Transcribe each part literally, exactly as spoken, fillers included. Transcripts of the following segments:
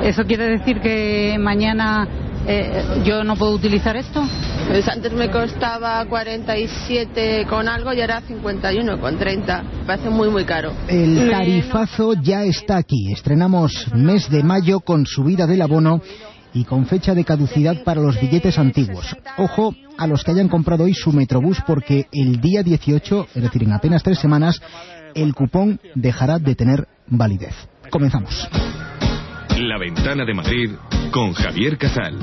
¿Eso quiere decir que mañana eh, yo no puedo utilizar esto? Pues antes me costaba cuarenta y siete con algo y ahora cincuenta y uno con treinta. Me parece muy muy caro. El tarifazo ya está aquí. Estrenamos mes de mayo con subida del abono y con fecha de caducidad para los billetes antiguos. Ojo a los que hayan comprado hoy su Metrobús, porque el día dieciocho, es decir, en apenas tres semanas, el cupón dejará de tener validez. Comenzamos. La Ventana de Madrid con Javier Casal.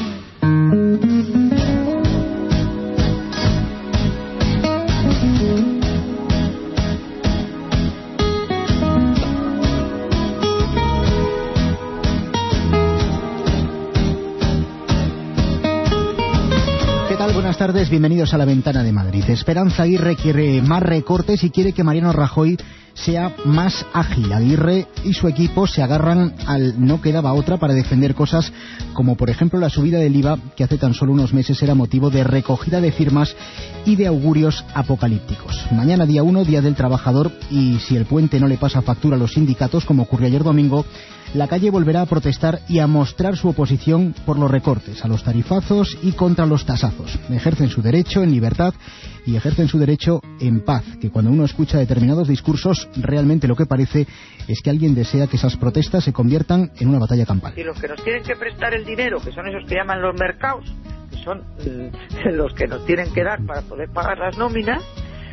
Buenas tardes, bienvenidos a La Ventana de Madrid. Esperanza Aguirre quiere más recortes y quiere que Mariano Rajoy sea más ágil. Aguirre y su equipo se agarran al no quedaba otra para defender cosas como, por ejemplo, la subida del I V A, que hace tan solo unos meses era motivo de recogida de firmas y de augurios apocalípticos. Mañana, día uno, Día del Trabajador, y si el puente no le pasa factura a los sindicatos, como ocurrió ayer domingo, la calle volverá a protestar y a mostrar su oposición por los recortes, a los tarifazos y contra los tasazos. Ejercen su derecho en libertad y ejercen su derecho en paz, que cuando uno escucha determinados discursos, realmente lo que parece es que alguien desea que esas protestas se conviertan en una batalla campal. Y los que nos tienen que prestar el dinero, que son esos que llaman los mercados, que son eh, los que nos tienen que dar para poder pagar las nóminas,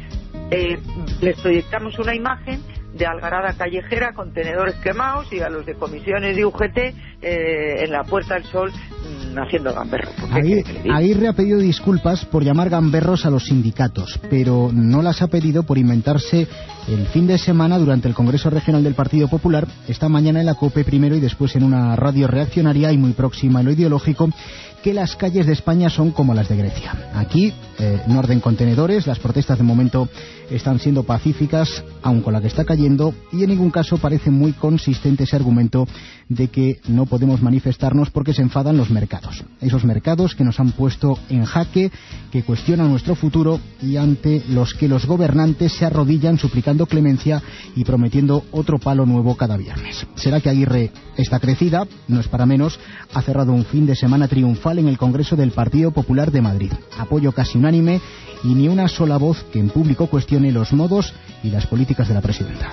eh, les proyectamos una imagen de algarada callejera, contenedores quemados, y a los de comisiones de U G T eh, en la Puerta del Sol mmm, haciendo gamberro. Aguirre, Aguirre ha pedido disculpas por llamar gamberros a los sindicatos, pero no las ha pedido por inventarse el fin de semana durante el Congreso Regional del Partido Popular, esta mañana en la COPE primero y después en una radio reaccionaria y muy próxima a lo ideológico, que las calles de España son como las de Grecia. Aquí, eh, en orden contenedores, las protestas de momento están siendo pacíficas, aun con la que está cayendo, y en ningún caso parece muy consistente ese argumento de que no podemos manifestarnos porque se enfadan los mercados. Esos mercados que nos han puesto en jaque, que cuestionan nuestro futuro y ante los que los gobernantes se arrodillan suplicando clemencia y prometiendo otro palo nuevo cada viernes. ¿Será que Aguirre está crecida? No es para menos. Ha cerrado un fin de semana triunfal en el Congreso del Partido Popular de Madrid. Apoyo casi unánime y ni una sola voz que en público cuestione los modos y las políticas de la presidenta.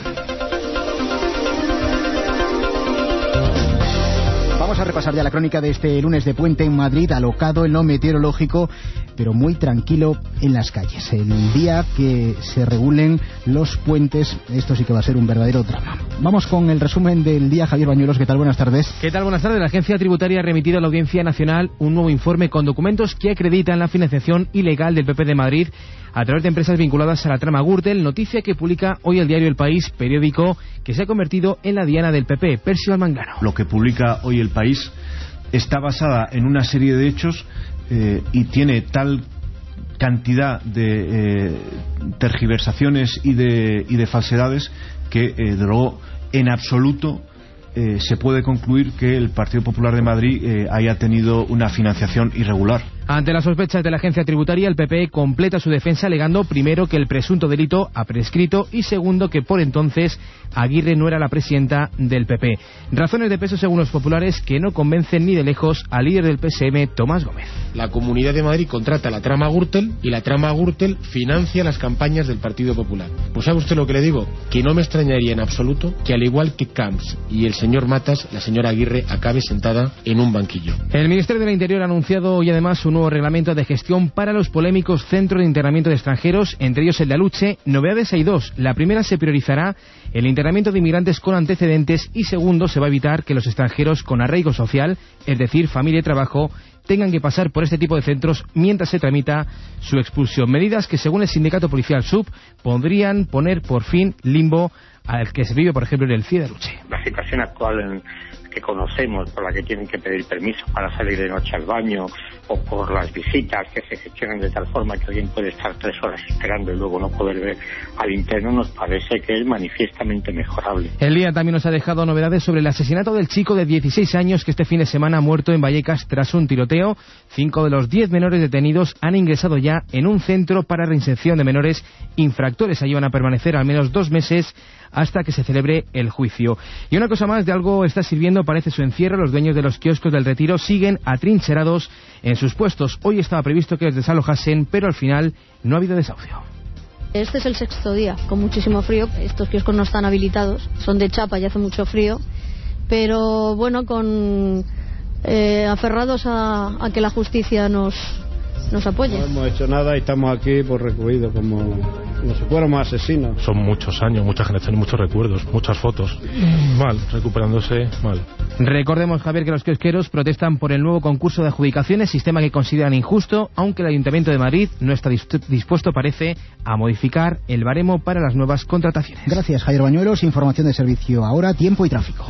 Vamos a repasar ya la crónica de este lunes de puente en Madrid, alocado en lo meteorológico, pero muy tranquilo en las calles. El día que se regulen los puentes, esto sí que va a ser un verdadero drama. Vamos con el resumen del día. Javier Bañuelos, ¿qué tal? Buenas tardes. ¿Qué tal? Buenas tardes. La Agencia Tributaria ha remitido a la Audiencia Nacional un nuevo informe con documentos que acreditan la financiación ilegal del P P de Madrid a través de empresas vinculadas a la trama Gürtel, noticia que publica hoy el diario El País, periódico que se ha convertido en la diana del P P. Percival Manglano. Lo que publica hoy El País está basada en una serie de hechos eh, y tiene tal cantidad de eh, tergiversaciones y de, y de falsedades que, eh, de luego, en absoluto eh, se puede concluir que el Partido Popular de Madrid eh, haya tenido una financiación irregular. Ante las sospechas de la agencia tributaria, el P P completa su defensa alegando primero que el presunto delito ha prescrito y segundo que por entonces Aguirre no era la presidenta del P P. Razones de peso según los populares que no convencen ni de lejos al líder del P S M, Tomás Gómez. La Comunidad de Madrid contrata la trama Gürtel y la trama Gürtel financia las campañas del Partido Popular. Pues ¿sabe usted lo que le digo? Que no me extrañaría en absoluto que al igual que Camps y el señor Matas, la señora Aguirre acabe sentada en un banquillo. El Ministerio del Interior ha anunciado hoy además un nuevo reglamento de gestión para los polémicos centros de internamiento de extranjeros, entre ellos el de Aluche. Novedades hay dos. La primera, se priorizará el internamiento de inmigrantes con antecedentes, y segundo, se va a evitar que los extranjeros con arraigo social, es decir, familia y trabajo, tengan que pasar por este tipo de centros mientras se tramita su expulsión. Medidas que, según el sindicato policial S U P, podrían poner por fin limbo al que se vive, por ejemplo, en el C I E de Aluche. La situación actual en que conocemos, por la que tienen que pedir permiso para salir de noche al baño, o por las visitas que se gestionan de tal forma que alguien puede estar tres horas esperando y luego no poder ver al interno, nos parece que es manifiestamente mejorable. El día también nos ha dejado novedades sobre el asesinato del chico de dieciséis años que este fin de semana ha muerto en Vallecas tras un tiroteo. Cinco de los diez menores detenidos han ingresado ya en un centro para reinserción de menores infractores. Allí van a permanecer al menos dos meses hasta que se celebre el juicio. Y una cosa más, de algo está sirviendo parece su encierro. Los dueños de los kioscos del Retiro siguen atrincherados en sus puestos. Hoy estaba previsto que los desalojasen, pero al final no ha habido desahucio. Este es el sexto día, con muchísimo frío. Estos kioscos no están habilitados, son de chapa y hace mucho frío. Pero bueno, con eh, aferrados a, a que la justicia nos, nos apoye. No hemos hecho nada y estamos aquí por recluidos, como, como si fuéramos asesinos. Son muchos años, muchas generaciones, muchos recuerdos, muchas fotos. Mal, recuperándose mal. Recordemos, Javier, que los kiosqueros protestan por el nuevo concurso de adjudicaciones, sistema que consideran injusto, aunque el Ayuntamiento de Madrid no está dispuesto, parece, a modificar el baremo para las nuevas contrataciones. Gracias, Javier Bañuelos. Información de servicio ahora, tiempo y tráfico.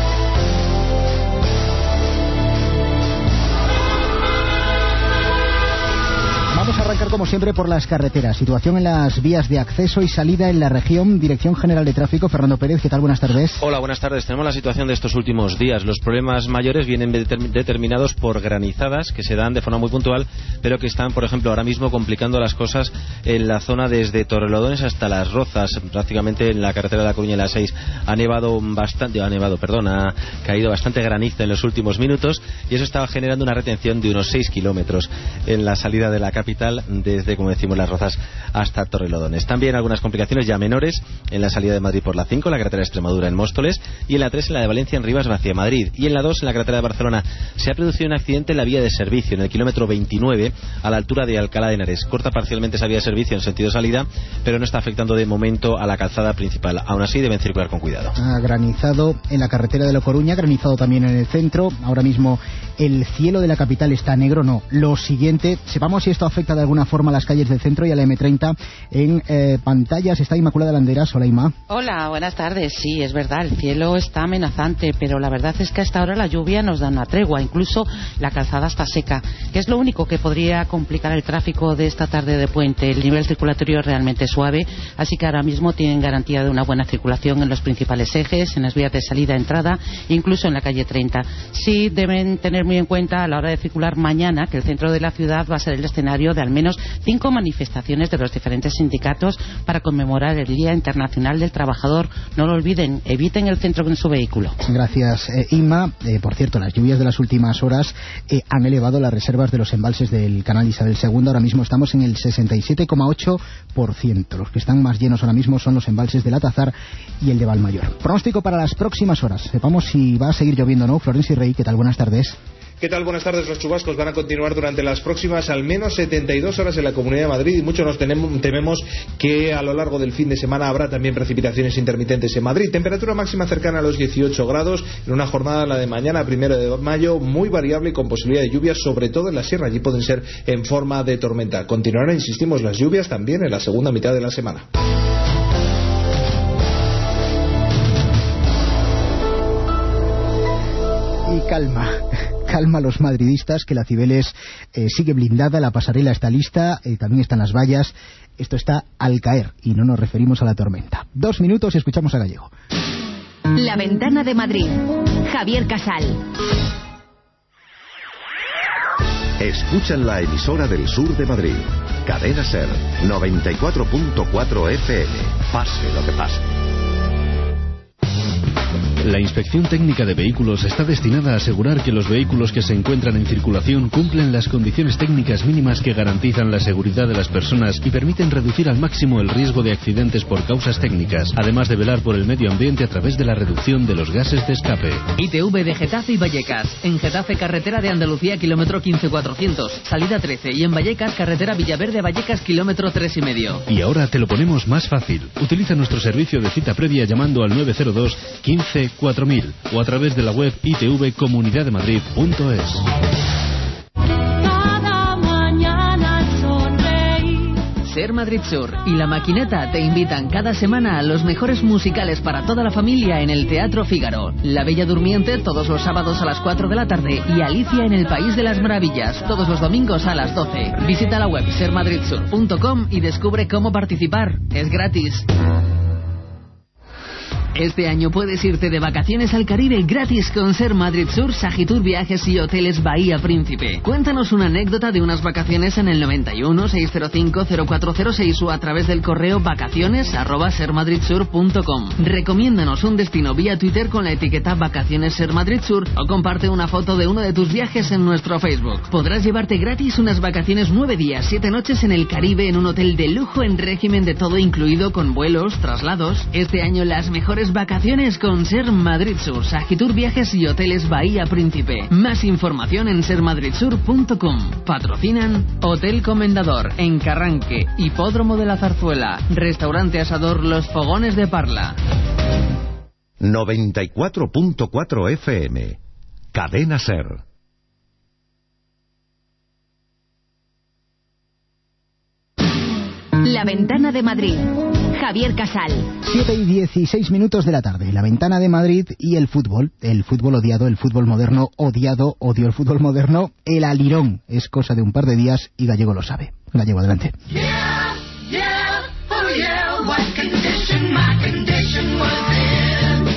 Vamos a arrancar como siempre por las carreteras. Situación en las vías de acceso y salida en la región. Dirección General de Tráfico, Fernando Pérez, ¿qué tal? Buenas tardes. Hola, buenas tardes. Tenemos la situación de estos últimos días. Los problemas mayores vienen determin- determinados por granizadas que se dan de forma muy puntual, pero que están, por ejemplo, ahora mismo complicando las cosas en la zona desde Torrelodones hasta Las Rozas. Prácticamente en la carretera de La Coruña, la seis, ha nevado bastante, ha nevado, perdón, ha caído bastante granizo en los últimos minutos y eso estaba generando una retención de unos seis kilómetros en la salida de la capital desde, como decimos, Las Rozas hasta Torrelodones. También algunas complicaciones ya menores en la salida de Madrid por la cinco, la carretera de Extremadura en Móstoles, y en la tres en la de Valencia en Rivas hacia Madrid, y en la dos en la carretera de Barcelona se ha producido un accidente en la vía de servicio en el kilómetro veintinueve a la altura de Alcalá de Henares. Corta parcialmente esa vía de servicio en sentido salida, pero no está afectando de momento a la calzada principal. Aún así deben circular con cuidado. Ha granizado en la carretera de La Coruña, granizado también en el centro. Ahora mismo el cielo de la capital está negro. No, lo siguiente, sepamos si esto afecta de alguna forma a las calles del centro y a la eme treinta. En eh, pantallas está Inmaculada Landeras. Hola, Inma. Hola, buenas tardes. Sí, es verdad, el cielo está amenazante, pero la verdad es que hasta ahora la lluvia nos da una tregua, incluso la calzada está seca, que es lo único que podría complicar el tráfico de esta tarde de puente. El nivel circulatorio es realmente suave, así que ahora mismo tienen garantía de una buena circulación en los principales ejes, en las vías de salida e entrada, incluso en la calle treinta. Sí deben tener muy en cuenta a la hora de circular mañana que el centro de la ciudad va a ser el escenario de al menos cinco manifestaciones de los diferentes sindicatos para conmemorar el Día Internacional del Trabajador. No lo olviden, eviten el centro con su vehículo. Gracias, eh, Inma. Eh, por cierto, las lluvias de las últimas horas eh, han elevado las reservas de los embalses del canal Isabel segunda. Ahora mismo estamos en el sesenta y siete coma ocho por ciento. Los que están más llenos ahora mismo son los embalses del Atazar y el de Valmayor. Pronóstico para las próximas horas. Sepamos si va a seguir lloviendo o no. Florencia y Rey, ¿qué tal? Buenas tardes. ¿Qué tal? Buenas tardes. Los chubascos van a continuar durante las próximas al menos setenta y dos horas en la Comunidad de Madrid y mucho nos tenemos, tememos que a lo largo del fin de semana habrá también precipitaciones intermitentes en Madrid. Temperatura máxima cercana a los dieciocho grados en una jornada, la de mañana, primero de mayo, muy variable y con posibilidad de lluvias, sobre todo en la sierra. Allí pueden ser en forma de tormenta. Continuarán, insistimos, las lluvias también en la segunda mitad de la semana. Y calma, calma a los madridistas, que la Cibeles eh, sigue blindada, la pasarela está lista, eh, también están las vallas. Esto está al caer y no nos referimos a la tormenta. Dos minutos y escuchamos a Gallego. La Ventana de Madrid. Javier Casal. Escuchan la emisora del sur de Madrid. Cadena Ser, noventa y cuatro punto cuatro F M. Pase lo que pase. La Inspección Técnica de Vehículos está destinada a asegurar que los vehículos que se encuentran en circulación cumplen las condiciones técnicas mínimas que garantizan la seguridad de las personas y permiten reducir al máximo el riesgo de accidentes por causas técnicas, además de velar por el medio ambiente a través de la reducción de los gases de escape. I T V de Getafe y Vallecas. En Getafe, carretera de Andalucía, kilómetro quince cuatrocientos, salida trece, y en Vallecas, carretera Villaverde, Vallecas, kilómetro tres y medio. Y ahora te lo ponemos más fácil. Utiliza nuestro servicio de cita previa llamando al nueve cero dos, quince, cuatro mil o a través de la web i t v comunidad de madrid punto es. Cada mañana sonreír. Ser Madrid Sur y La Maquineta te invitan cada semana a los mejores musicales para toda la familia en el Teatro Fígaro. La Bella Durmiente todos los sábados a las cuatro de la tarde y Alicia en el País de las Maravillas todos los domingos a las doce. Visita la web ser madrid sur punto com y descubre cómo participar. Es gratis. Este año puedes irte de vacaciones al Caribe gratis con Ser Madrid Sur, Sagitur Viajes y Hoteles Bahía Príncipe. Cuéntanos una anécdota de unas vacaciones en el noventa y uno, seiscientos cinco, cero cuatro cero seis o a través del correo vacaciones arroba sermadridsur punto com. Recomiéndanos un destino vía Twitter con la etiqueta Vacaciones Ser Madrid Sur o comparte una foto de uno de tus viajes en nuestro Facebook. Podrás llevarte gratis unas vacaciones nueve días, siete noches en el Caribe en un hotel de lujo en régimen de todo incluido con vuelos, traslados. Este año las mejores vacaciones con Ser Madrid Sur, Sagitur Viajes y Hoteles Bahía Príncipe. Más información en ser madridsur punto com. Patrocinan Hotel Comendador en Carranque, Hipódromo de la Zarzuela, Restaurante Asador Los Fogones de Parla. noventa y cuatro punto cuatro F M. Cadena Ser. La Ventana de Madrid. Javier Casal. siete y dieciséis minutos de la tarde. La Ventana de Madrid y el fútbol. El fútbol odiado, el fútbol moderno odiado, odio el fútbol moderno. El alirón es cosa de un par de días y Gallego lo sabe. Gallego, adelante. Yeah, yeah, oh yeah, what condition my condition was in.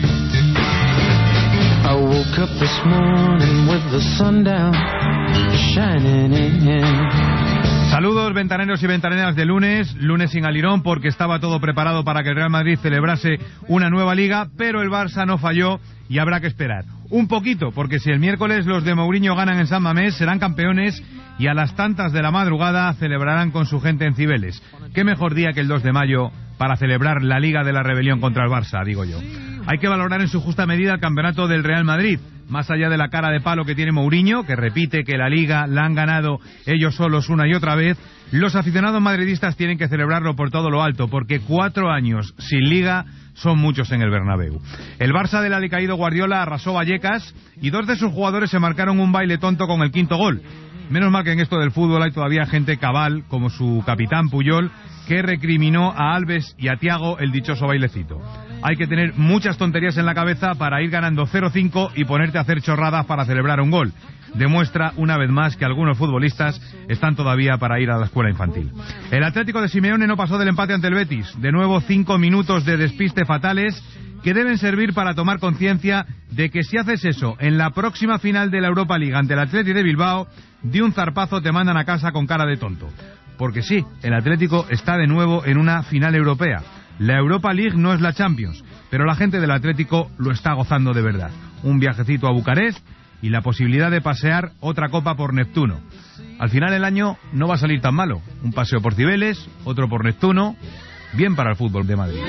I woke up this morning with the sun down, shining in. Saludos ventaneros y ventaneras de lunes, lunes sin alirón porque estaba todo preparado para que el Real Madrid celebrase una nueva liga, pero el Barça no falló y habrá que esperar. Un poquito, porque si el miércoles los de Mourinho ganan en San Mamés, serán campeones y a las tantas de la madrugada celebrarán con su gente en Cibeles. ¿Qué mejor día que el dos de mayo para celebrar la Liga de la Rebelión contra el Barça, digo yo? Hay que valorar en su justa medida el campeonato del Real Madrid. Más allá de la cara de palo que tiene Mourinho, que repite que la Liga la han ganado ellos solos una y otra vez, los aficionados madridistas tienen que celebrarlo por todo lo alto, porque cuatro años sin Liga son muchos en el Bernabéu. El Barça del alicaído Guardiola arrasó Vallecas y dos de sus jugadores se marcaron un baile tonto con el quinto gol. Menos mal que en esto del fútbol hay todavía gente cabal, como su capitán Puyol, que recriminó a Alves y a Thiago el dichoso bailecito. Hay que tener muchas tonterías en la cabeza para ir ganando cero cinco y ponerte a hacer chorradas para celebrar un gol. Demuestra una vez más que algunos futbolistas están todavía para ir a la escuela infantil. El Atlético de Simeone no pasó del empate ante el Betis. De nuevo cinco minutos de despiste fatales que deben servir para tomar conciencia de que si haces eso en la próxima final de la Europa League ante el Athletic de Bilbao, de un zarpazo te mandan a casa con cara de tonto. Porque sí, el Atlético está de nuevo en una final europea. La Europa League no es la Champions, pero la gente del Atlético lo está gozando de verdad. Un viajecito a Bucarest y la posibilidad de pasear otra copa por Neptuno. Al final el año no va a salir tan malo. Un paseo por Cibeles, otro por Neptuno, bien para el fútbol de Madrid.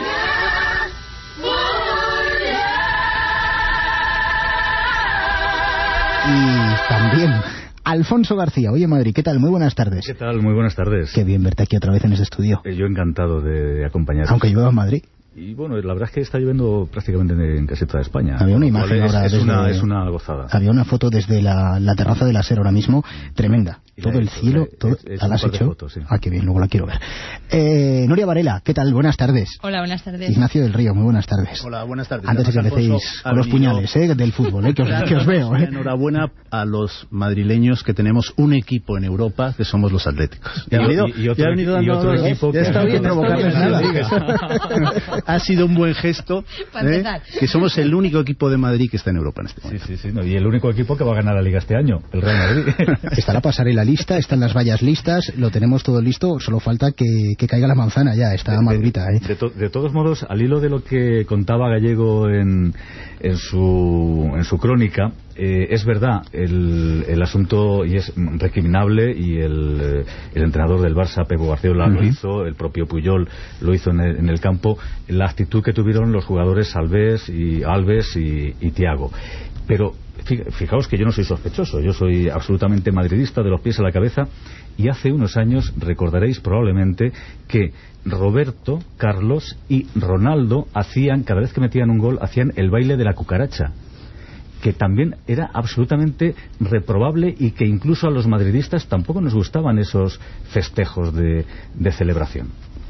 Y también Alfonso García. Oye, Madrid, ¿qué tal? Muy buenas tardes. ¿Qué tal? Muy buenas tardes. Qué bien verte aquí otra vez en este estudio. Eh, yo encantado de, de acompañarte. Aunque llueva en Madrid. Y bueno, la verdad es que está lloviendo prácticamente en, en casi toda España. Había una imagen es, ahora es, desde, una, es una gozada. Había una foto desde la, la terraza de la SER ahora mismo, tremenda. Todo el cielo, todo, ¿la has hecho? Fotos, sí. Ah, qué bien, luego la quiero ver. Eh, Nuria Varela, ¿qué tal? Buenas tardes. Hola, buenas tardes. Ignacio del Río, muy buenas tardes. Hola, buenas tardes. Antes de que empecéis con los puñales, ¿eh? Del fútbol, ¿eh? Que os, claro, que os veo, ¿eh? Enhorabuena a los madrileños que tenemos un equipo en Europa, que somos los Atléticos. Y, y, y, y otro, ya ha venido dando, y otro equipo ya está bien provocarles nada. Ha sido un buen gesto, ¿eh? Que somos el único equipo de Madrid que está en Europa en este momento. Sí, sí, sí. No, y el único equipo que va a ganar la Liga este año, el Real Madrid. Está la pasarela lista, están las vallas listas, lo tenemos todo listo, solo falta que, que caiga la manzana ya, está de, madurita, ¿eh? De, to, de todos modos, al hilo de lo que contaba Gallego en, en, su, en su crónica, eh, es verdad, el, el asunto y es recriminable y el, el entrenador del Barça, Pep Guardiola, uh-huh. lo hizo, el propio Puyol lo hizo en el, en el campo, la actitud que tuvieron los jugadores Alves y, Alves y, y Thiago. Pero fijaos que yo no soy sospechoso, yo soy absolutamente madridista de los pies a la cabeza, y hace unos años recordaréis probablemente que Roberto, Carlos y Ronaldo hacían, cada vez que metían un gol, hacían el baile de la cucaracha, que también era absolutamente reprobable y que incluso a los madridistas tampoco nos gustaban esos festejos de, de celebración.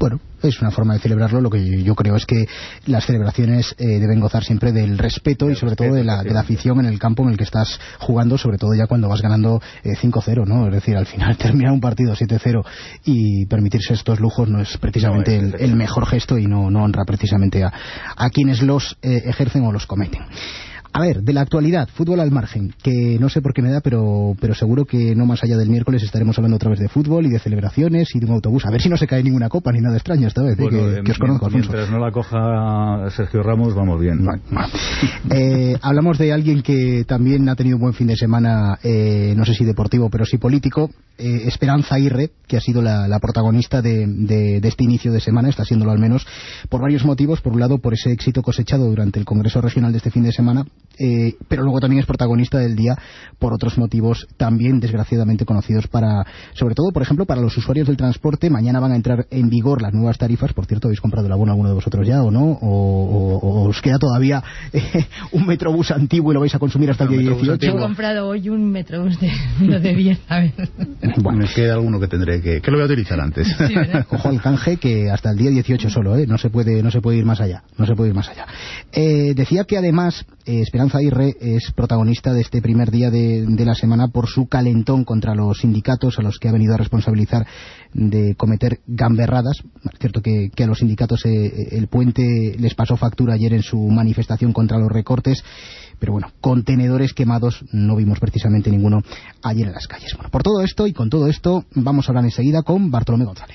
Bueno, es una forma de celebrarlo. Lo que yo creo es que las celebraciones eh, deben gozar siempre del respeto y sobre todo de la, de la afición en el campo en el que estás jugando, sobre todo ya cuando vas ganando eh, cinco cero, ¿no? Es decir, al final terminar un partido siete cero y permitirse estos lujos no es precisamente el, el mejor gesto y no, no honra precisamente a, a quienes los eh, ejercen o los cometen. A ver, de la actualidad, fútbol al margen, que no sé por qué me da, pero pero seguro que no más allá del miércoles estaremos hablando otra vez de fútbol y de celebraciones y de un autobús. A ver si no se cae ninguna copa ni nada extraño esta vez, bueno, eh, que, que os conozco, Alfonso. Mientras no la coja Sergio Ramos, vamos bien. Vale, vale. Eh, hablamos de alguien que también ha tenido un buen fin de semana, eh, no sé si deportivo, pero sí político, eh, Esperanza Aguirre, que ha sido la, la protagonista de, de, de este inicio de semana, está siéndolo al menos, por varios motivos. Por un lado, por ese éxito cosechado durante el Congreso Regional de este fin de semana, Eh, pero luego también es protagonista del día por otros motivos también desgraciadamente conocidos para, sobre todo, por ejemplo, para los usuarios del transporte. Mañana van a entrar en vigor las nuevas tarifas. Por cierto, ¿habéis comprado el abono alguno de vosotros ya o no? ¿O, o, o os queda todavía eh, un metrobús antiguo y lo vais a consumir hasta el día dieciocho? Yo he comprado hoy un metrobús de, uno de diez, a ver. Bueno, me queda alguno que tendré que, que lo voy a utilizar antes. Sí, ojo al canje, que hasta el día dieciocho solo, ¿eh? No se puede, no se puede ir más allá. No se puede ir más allá. Eh, decía que además eh, Esperanza Aguirre es protagonista de este primer día de, de la semana por su calentón contra los sindicatos, a los que ha venido a responsabilizar de cometer gamberradas. Es cierto que, que a los sindicatos eh, el puente les pasó factura ayer en su manifestación contra los recortes, pero bueno, contenedores quemados no vimos precisamente ninguno ayer en las calles. Bueno, por todo esto y con todo esto vamos a hablar enseguida con Bartolomé González.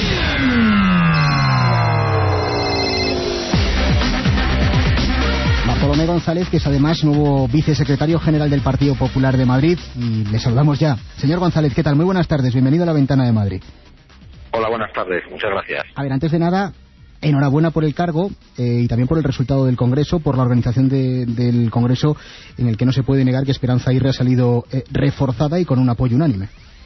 Bartolomé González, que es además nuevo vicesecretario general del Partido Popular de Madrid, y le saludamos ya. Señor González, ¿qué tal? Muy buenas tardes, bienvenido a La Ventana de Madrid. Hola, buenas tardes, muchas gracias. A ver, antes de nada, enhorabuena por el cargo eh, y también por el resultado del Congreso, por la organización de, del Congreso, en el que no se puede negar que Esperanza Aguirre ha salido eh, reforzada y con un apoyo unánime.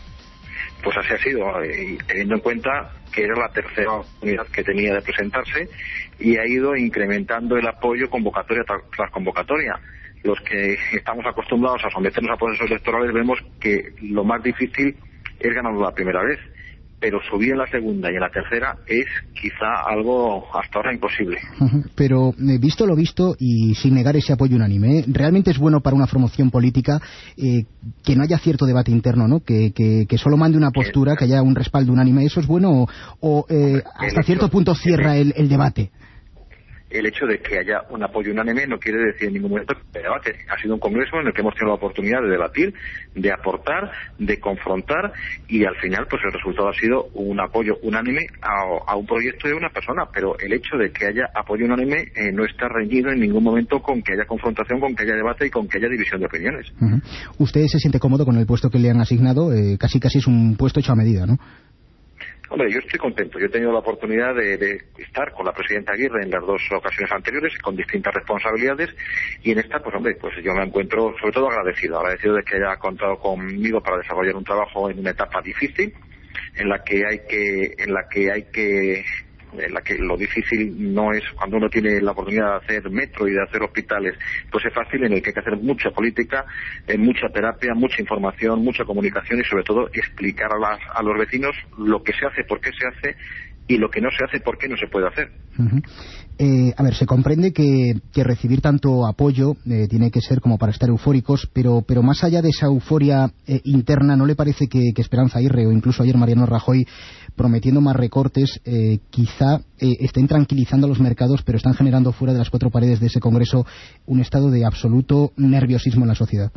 Pues así ha sido, y teniendo en cuenta que era la tercera oportunidad que tenía de presentarse, y ha ido incrementando el apoyo convocatoria tras convocatoria. Los que estamos acostumbrados a someternos a procesos electorales vemos que lo más difícil es ganarlo la primera vez, pero subir en la segunda y en la tercera es quizá algo hasta ahora imposible. Pero eh, visto lo visto y sin negar ese apoyo unánime, ¿eh? ¿Realmente es bueno para una formación política eh, que no haya cierto debate interno, ¿no? Que, que, que solo mande una postura, que haya un respaldo unánime? ¿Eso es bueno o, o eh, hasta cierto punto cierra el, el debate? El hecho de que haya un apoyo unánime no quiere decir en ningún momento que debate. Ha sido un congreso en el que hemos tenido la oportunidad de debatir, de aportar, de confrontar, y al final pues el resultado ha sido un apoyo unánime a, a un proyecto de una persona. Pero el hecho de que haya apoyo unánime eh, no está reñido en ningún momento con que haya confrontación, con que haya debate y con que haya división de opiniones. Uh-huh. ¿Usted se siente cómodo con el puesto que le han asignado? Eh, casi casi es un puesto hecho a medida, ¿no? Hombre, yo estoy contento. Yo he tenido la oportunidad de, de estar con la presidenta Aguirre en las dos ocasiones anteriores, con distintas responsabilidades, y en esta, pues hombre, pues yo me encuentro sobre todo agradecido, agradecido de que haya contado conmigo para desarrollar un trabajo en una etapa difícil, en la que hay que, en la que hay que en la que lo difícil no es cuando uno tiene la oportunidad de hacer metro y de hacer hospitales, pues es fácil, en el que hay que hacer mucha política, eh, mucha terapia, mucha información, mucha comunicación y sobre todo explicar a, las, a los vecinos lo que se hace, por qué se hace y lo que no se hace, por qué no se puede hacer. Uh-huh. Eh, a ver, se comprende que, que recibir tanto apoyo eh, tiene que ser como para estar eufóricos, pero pero más allá de esa euforia eh, interna, ¿no le parece que, que Esperanza Aguirre o incluso ayer Mariano Rajoy, prometiendo más recortes, eh, quizá eh, estén tranquilizando a los mercados, pero están generando fuera de las cuatro paredes de ese Congreso un estado de absoluto nerviosismo en la sociedad?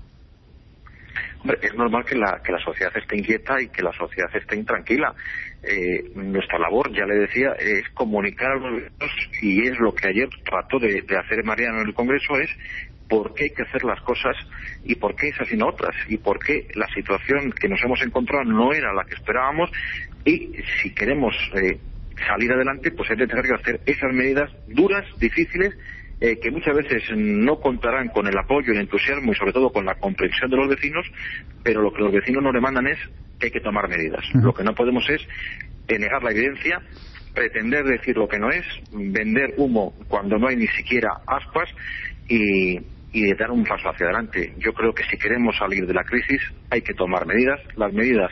Hombre, es normal que la, que la sociedad esté inquieta y que la sociedad esté intranquila. Eh, nuestra labor, ya le decía, es comunicar a los vecinos, y es lo que ayer trató de, de hacer Mariano en el Congreso, es por qué hay que hacer las cosas y por qué esas y no otras, y por qué la situación que nos hemos encontrado no era la que esperábamos, y si queremos eh, salir adelante, pues es necesario hacer esas medidas duras, difíciles, Eh, que muchas veces no contarán con el apoyo, el entusiasmo y sobre todo con la comprensión de los vecinos, pero lo que los vecinos nos demandan es que hay que tomar medidas. Uh-huh. Lo que no podemos es eh, negar la evidencia, pretender decir lo que no es, vender humo cuando no hay ni siquiera aspas y, y de dar un paso hacia adelante. Yo creo que si queremos salir de la crisis hay que tomar medidas. Las medidas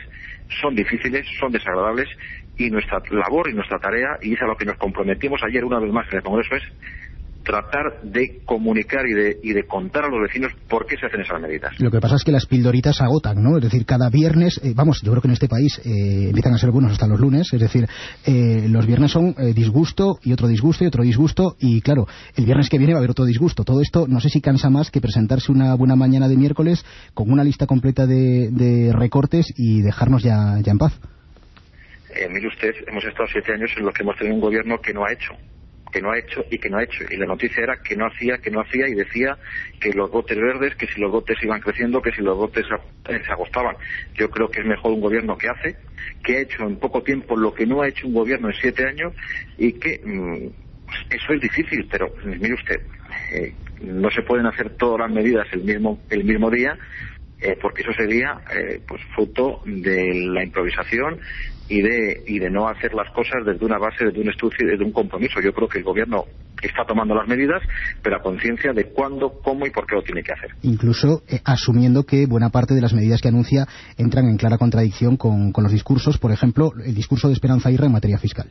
son difíciles, son desagradables, y nuestra labor y nuestra tarea, y es a lo que nos comprometimos ayer una vez más en el Congreso, es tratar de comunicar y de, y de contar a los vecinos por qué se hacen esas medidas. Lo que pasa es que las pildoritas agotan, ¿no? Es decir, cada viernes, eh, vamos, yo creo que en este país eh, empiezan a ser buenos hasta los lunes, es decir, eh, los viernes son eh, disgusto y otro disgusto y otro disgusto, y claro, el viernes que viene va a haber otro disgusto. Todo esto no sé si cansa más que presentarse una buena mañana de miércoles con una lista completa de, de recortes y dejarnos ya, ya en paz. Eh, mire usted, hemos estado siete años en los que hemos tenido un gobierno que no ha hecho. que no ha hecho y que no ha hecho, y la noticia era que no hacía, que no hacía, y decía que los botes verdes, que si los botes iban creciendo, que si los botes se agostaban. Yo creo que es mejor un gobierno que hace, que ha hecho en poco tiempo lo que no ha hecho un gobierno en siete años, y que mmm, eso es difícil, pero mire usted, eh, no se pueden hacer todas las medidas el mismo el mismo día, eh, porque eso sería eh, pues fruto de la improvisación y de y de no hacer las cosas desde una base, desde un estudio, desde un compromiso. Yo creo que el gobierno está tomando las medidas, pero a conciencia de cuándo, cómo y por qué lo tiene que hacer. Incluso eh, asumiendo que buena parte de las medidas que anuncia entran en clara contradicción con, con los discursos, por ejemplo, el discurso de Esperanza Aguirre en materia fiscal.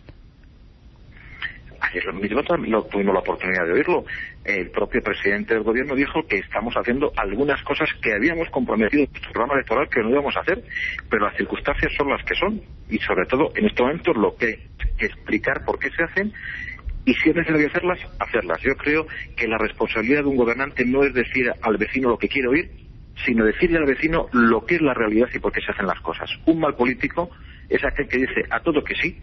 Ayer mismo lo, tuvimos la oportunidad de oírlo. El propio presidente del gobierno dijo que estamos haciendo algunas cosas que habíamos comprometido en nuestro programa electoral que no íbamos a hacer, pero las circunstancias son las que son, y sobre todo en estos momentos lo que hay que explicar por qué se hacen, y si es necesario hacerlas, hacerlas. Yo creo que la responsabilidad de un gobernante no es decir al vecino lo que quiere oír, sino decirle al vecino lo que es la realidad y por qué se hacen las cosas. Un mal político es aquel que dice a todo que sí,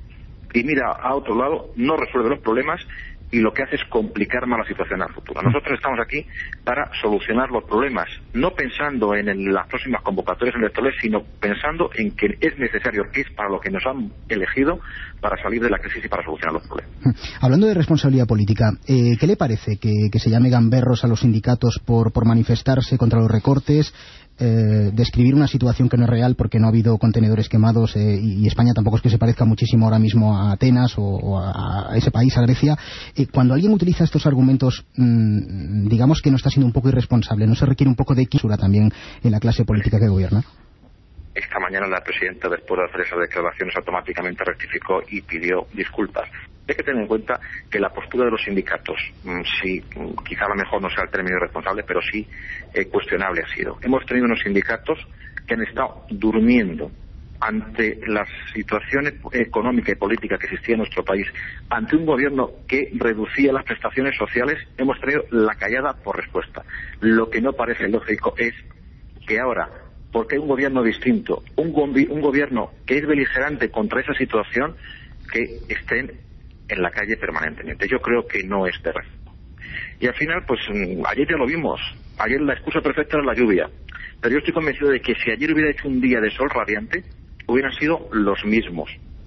y mira a otro lado, no resuelve los problemas, y lo que hace es complicar más la situación al futuro. Nosotros estamos aquí para solucionar los problemas, no pensando en el, las próximas convocatorias electorales, sino pensando en que es necesario, que es para lo que nos han elegido, para salir de la crisis y para solucionar los problemas. Hablando de responsabilidad política, eh, ¿qué le parece que, que se llame gamberros a los sindicatos por, por manifestarse contra los recortes? Eh, describir una situación que no es real porque no ha habido contenedores quemados, eh, y, y España tampoco es que se parezca muchísimo ahora mismo a Atenas o, o a, a ese país, a Grecia. Eh, cuando alguien utiliza estos argumentos, mmm, digamos que no está siendo un poco irresponsable, ¿no se requiere un poco de equilibrio también en la clase política que gobierna? Esta mañana la presidenta, después de hacer esas declaraciones, automáticamente rectificó y pidió disculpas. Hay que tener en cuenta que la postura de los sindicatos, sí, quizá a lo mejor no sea el término irresponsable, pero sí eh, cuestionable ha sido. Hemos tenido unos sindicatos que han estado durmiendo ante la situación económica y política que existía en nuestro país, ante un gobierno que reducía las prestaciones sociales. Hemos tenido la callada por respuesta. Lo que no parece lógico es que ahora, porque hay un gobierno distinto, un, go un gobierno que es beligerante contra esa situación, que estén en la calle permanentemente. Yo creo que no es de recibo. Y al final, pues ayer ya lo vimos. Ayer la excusa perfecta era la lluvia. Pero yo estoy convencido de que si ayer hubiera hecho un día de sol radiante, hubieran sido los mismos.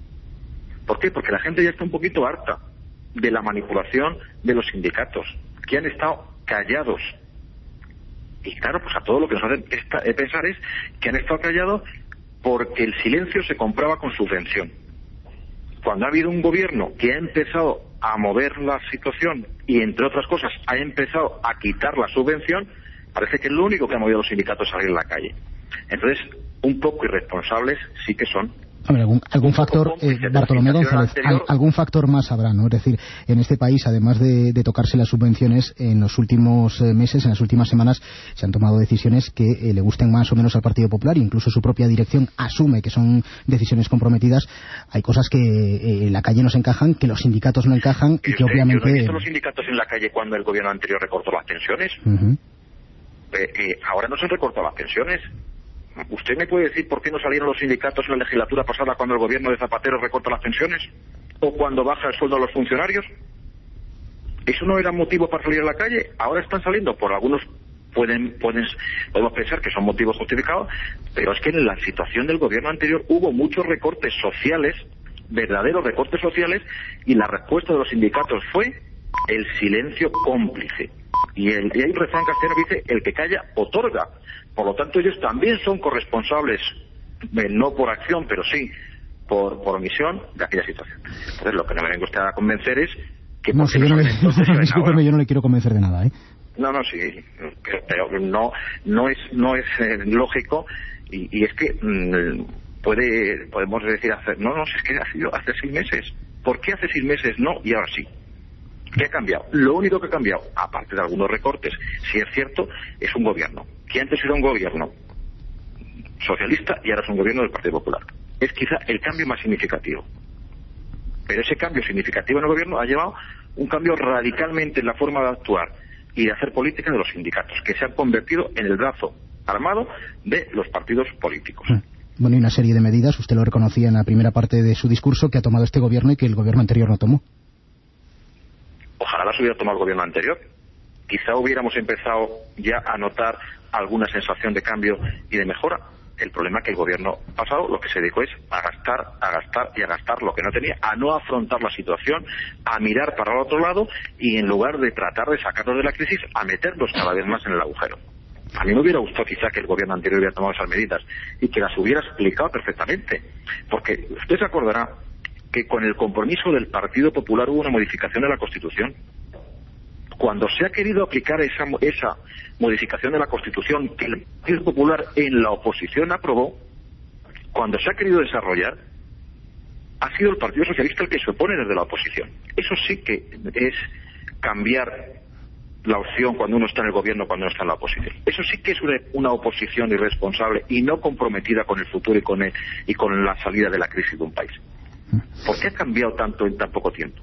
¿Por qué? Porque la gente ya está un poquito harta de la manipulación de los sindicatos, que han estado callados. Y claro, pues a todo lo que nos hacen esta, eh, pensar es que han estado callados porque el silencio se compraba con subvención. Cuando ha habido un gobierno que ha empezado a mover la situación y, entre otras cosas, ha empezado a quitar la subvención, parece que es lo único que ha movido a los sindicatos a salir a la calle. Entonces, un poco irresponsables sí que son. Hombre, algún, algún factor, eh, Bartolomé González, al, algún factor más habrá, ¿no? Es decir, en este país, además de, de tocarse las subvenciones, en los últimos eh, meses, en las últimas semanas, se han tomado decisiones que eh, le gusten más o menos al Partido Popular, incluso su propia dirección asume que son decisiones comprometidas. Hay cosas que eh, en la calle no se encajan, que los sindicatos no encajan, y que usted, obviamente... Yo no he visto los sindicatos en la calle cuando el gobierno anterior recortó las pensiones. Uh-huh. eh, eh, ahora no se han recortado las pensiones. ¿Usted me puede decir por qué no salieron los sindicatos en la legislatura pasada cuando el gobierno de Zapatero recorta las pensiones? ¿O cuando baja el sueldo a los funcionarios? ¿Eso no era motivo para salir a la calle? Ahora están saliendo por algunos, pueden, pueden, podemos pensar que son motivos justificados, pero es que en la situación del gobierno anterior hubo muchos recortes sociales, verdaderos recortes sociales, y la respuesta de los sindicatos fue el silencio cómplice. Y, el, y hay un refrán castellano que dice, el que calla, otorga. Por lo tanto, ellos también son corresponsables, eh, no por acción, pero sí por, por omisión, de aquella situación. Entonces, lo que no me venga usted a convencer es que... No, si yo no, le, discúlpeme, yo no le quiero convencer de nada, ¿eh? No, no, sí, pero no, no es, no es eh, lógico, y, y es que mmm, puede podemos decir, hace, no, no, si es que ha sido hace seis meses. ¿Por qué hace seis meses no y ahora sí? ¿Qué ha cambiado? Lo único que ha cambiado, aparte de algunos recortes, si es cierto, es un gobierno, que antes era un gobierno socialista y ahora es un gobierno del Partido Popular. Es quizá el cambio más significativo. Pero ese cambio significativo en el gobierno ha llevado un cambio radicalmente en la forma de actuar y de hacer política de los sindicatos, que se han convertido en el brazo armado de los partidos políticos. Bueno, y una serie de medidas, usted lo reconocía en la primera parte de su discurso, que ha tomado este gobierno y que el gobierno anterior no tomó. Ojalá las hubiera tomado el gobierno anterior. Quizá hubiéramos empezado ya a notar alguna sensación de cambio y de mejora. El problema es que el gobierno pasado lo que se dedicó es a gastar, a gastar y a gastar lo que no tenía, a no afrontar la situación, a mirar para el otro lado y en lugar de tratar de sacarlos de la crisis, a meterlos cada vez más en el agujero. A mí me hubiera gustado quizá que el gobierno anterior hubiera tomado esas medidas y que las hubiera explicado perfectamente. Porque usted se acordará que con el compromiso del Partido Popular hubo una modificación de la Constitución. Cuando se ha querido aplicar esa, esa modificación de la Constitución que el Partido Popular en la oposición aprobó, cuando se ha querido desarrollar, ha sido el Partido Socialista el que se opone desde la oposición. Eso sí que es cambiar la opción cuando uno está en el gobierno, cuando uno está en la oposición. Eso sí que es una, una oposición irresponsable y no comprometida con el futuro y con, el, y con la salida de la crisis de un país. ¿Por qué ha cambiado tanto en tan poco tiempo?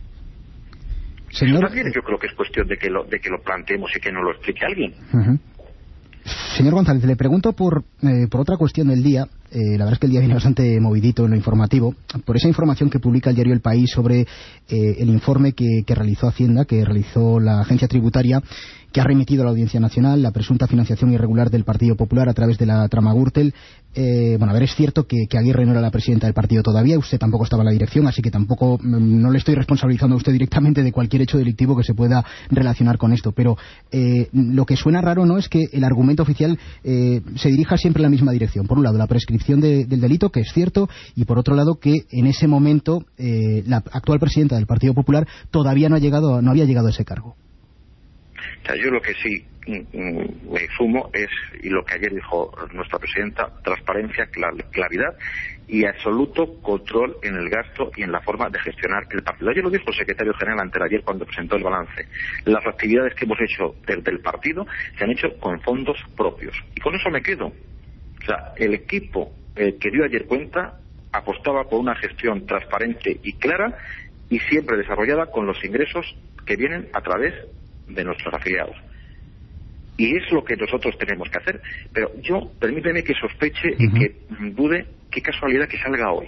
Señor... También yo creo que es cuestión de que lo, de que lo planteemos y que nos lo explique alguien. Uh-huh. Señor González, le pregunto por, eh, por otra cuestión del día. Eh, la verdad es que el día viene bastante movidito en lo informativo. Por esa información que publica el diario El País sobre eh, el informe que, que realizó Hacienda, que realizó la agencia tributaria, que ha remitido a la Audiencia Nacional la presunta financiación irregular del Partido Popular a través de la trama Gürtel. Eh, bueno, a ver, es cierto que, que Aguirre no era la presidenta del partido todavía, usted tampoco estaba en la dirección, así que tampoco, no le estoy responsabilizando a usted directamente de cualquier hecho delictivo que se pueda relacionar con esto, pero eh, lo que suena raro, ¿no?, es que el argumento oficial eh, se dirija siempre en la misma dirección. Por un lado, la prescripción de, del delito, que es cierto, y por otro lado, que en ese momento eh, la actual presidenta del Partido Popular todavía no ha llegado, no había llegado a ese cargo. O sea, yo lo que sí mm, me sumo es, y lo que ayer dijo nuestra presidenta, transparencia, clar, claridad y absoluto control en el gasto y en la forma de gestionar el partido. Ayer lo dijo el secretario general anteayer cuando presentó el balance. Las actividades que hemos hecho desde el partido se han hecho con fondos propios. Y con eso me quedo. O sea, el equipo eh, que dio ayer cuenta apostaba por una gestión transparente y clara y siempre desarrollada con los ingresos que vienen a través de nuestros afiliados. Y es lo que nosotros tenemos que hacer. Pero yo, permíteme que sospeche uh-huh. y que dude, qué casualidad que salga hoy.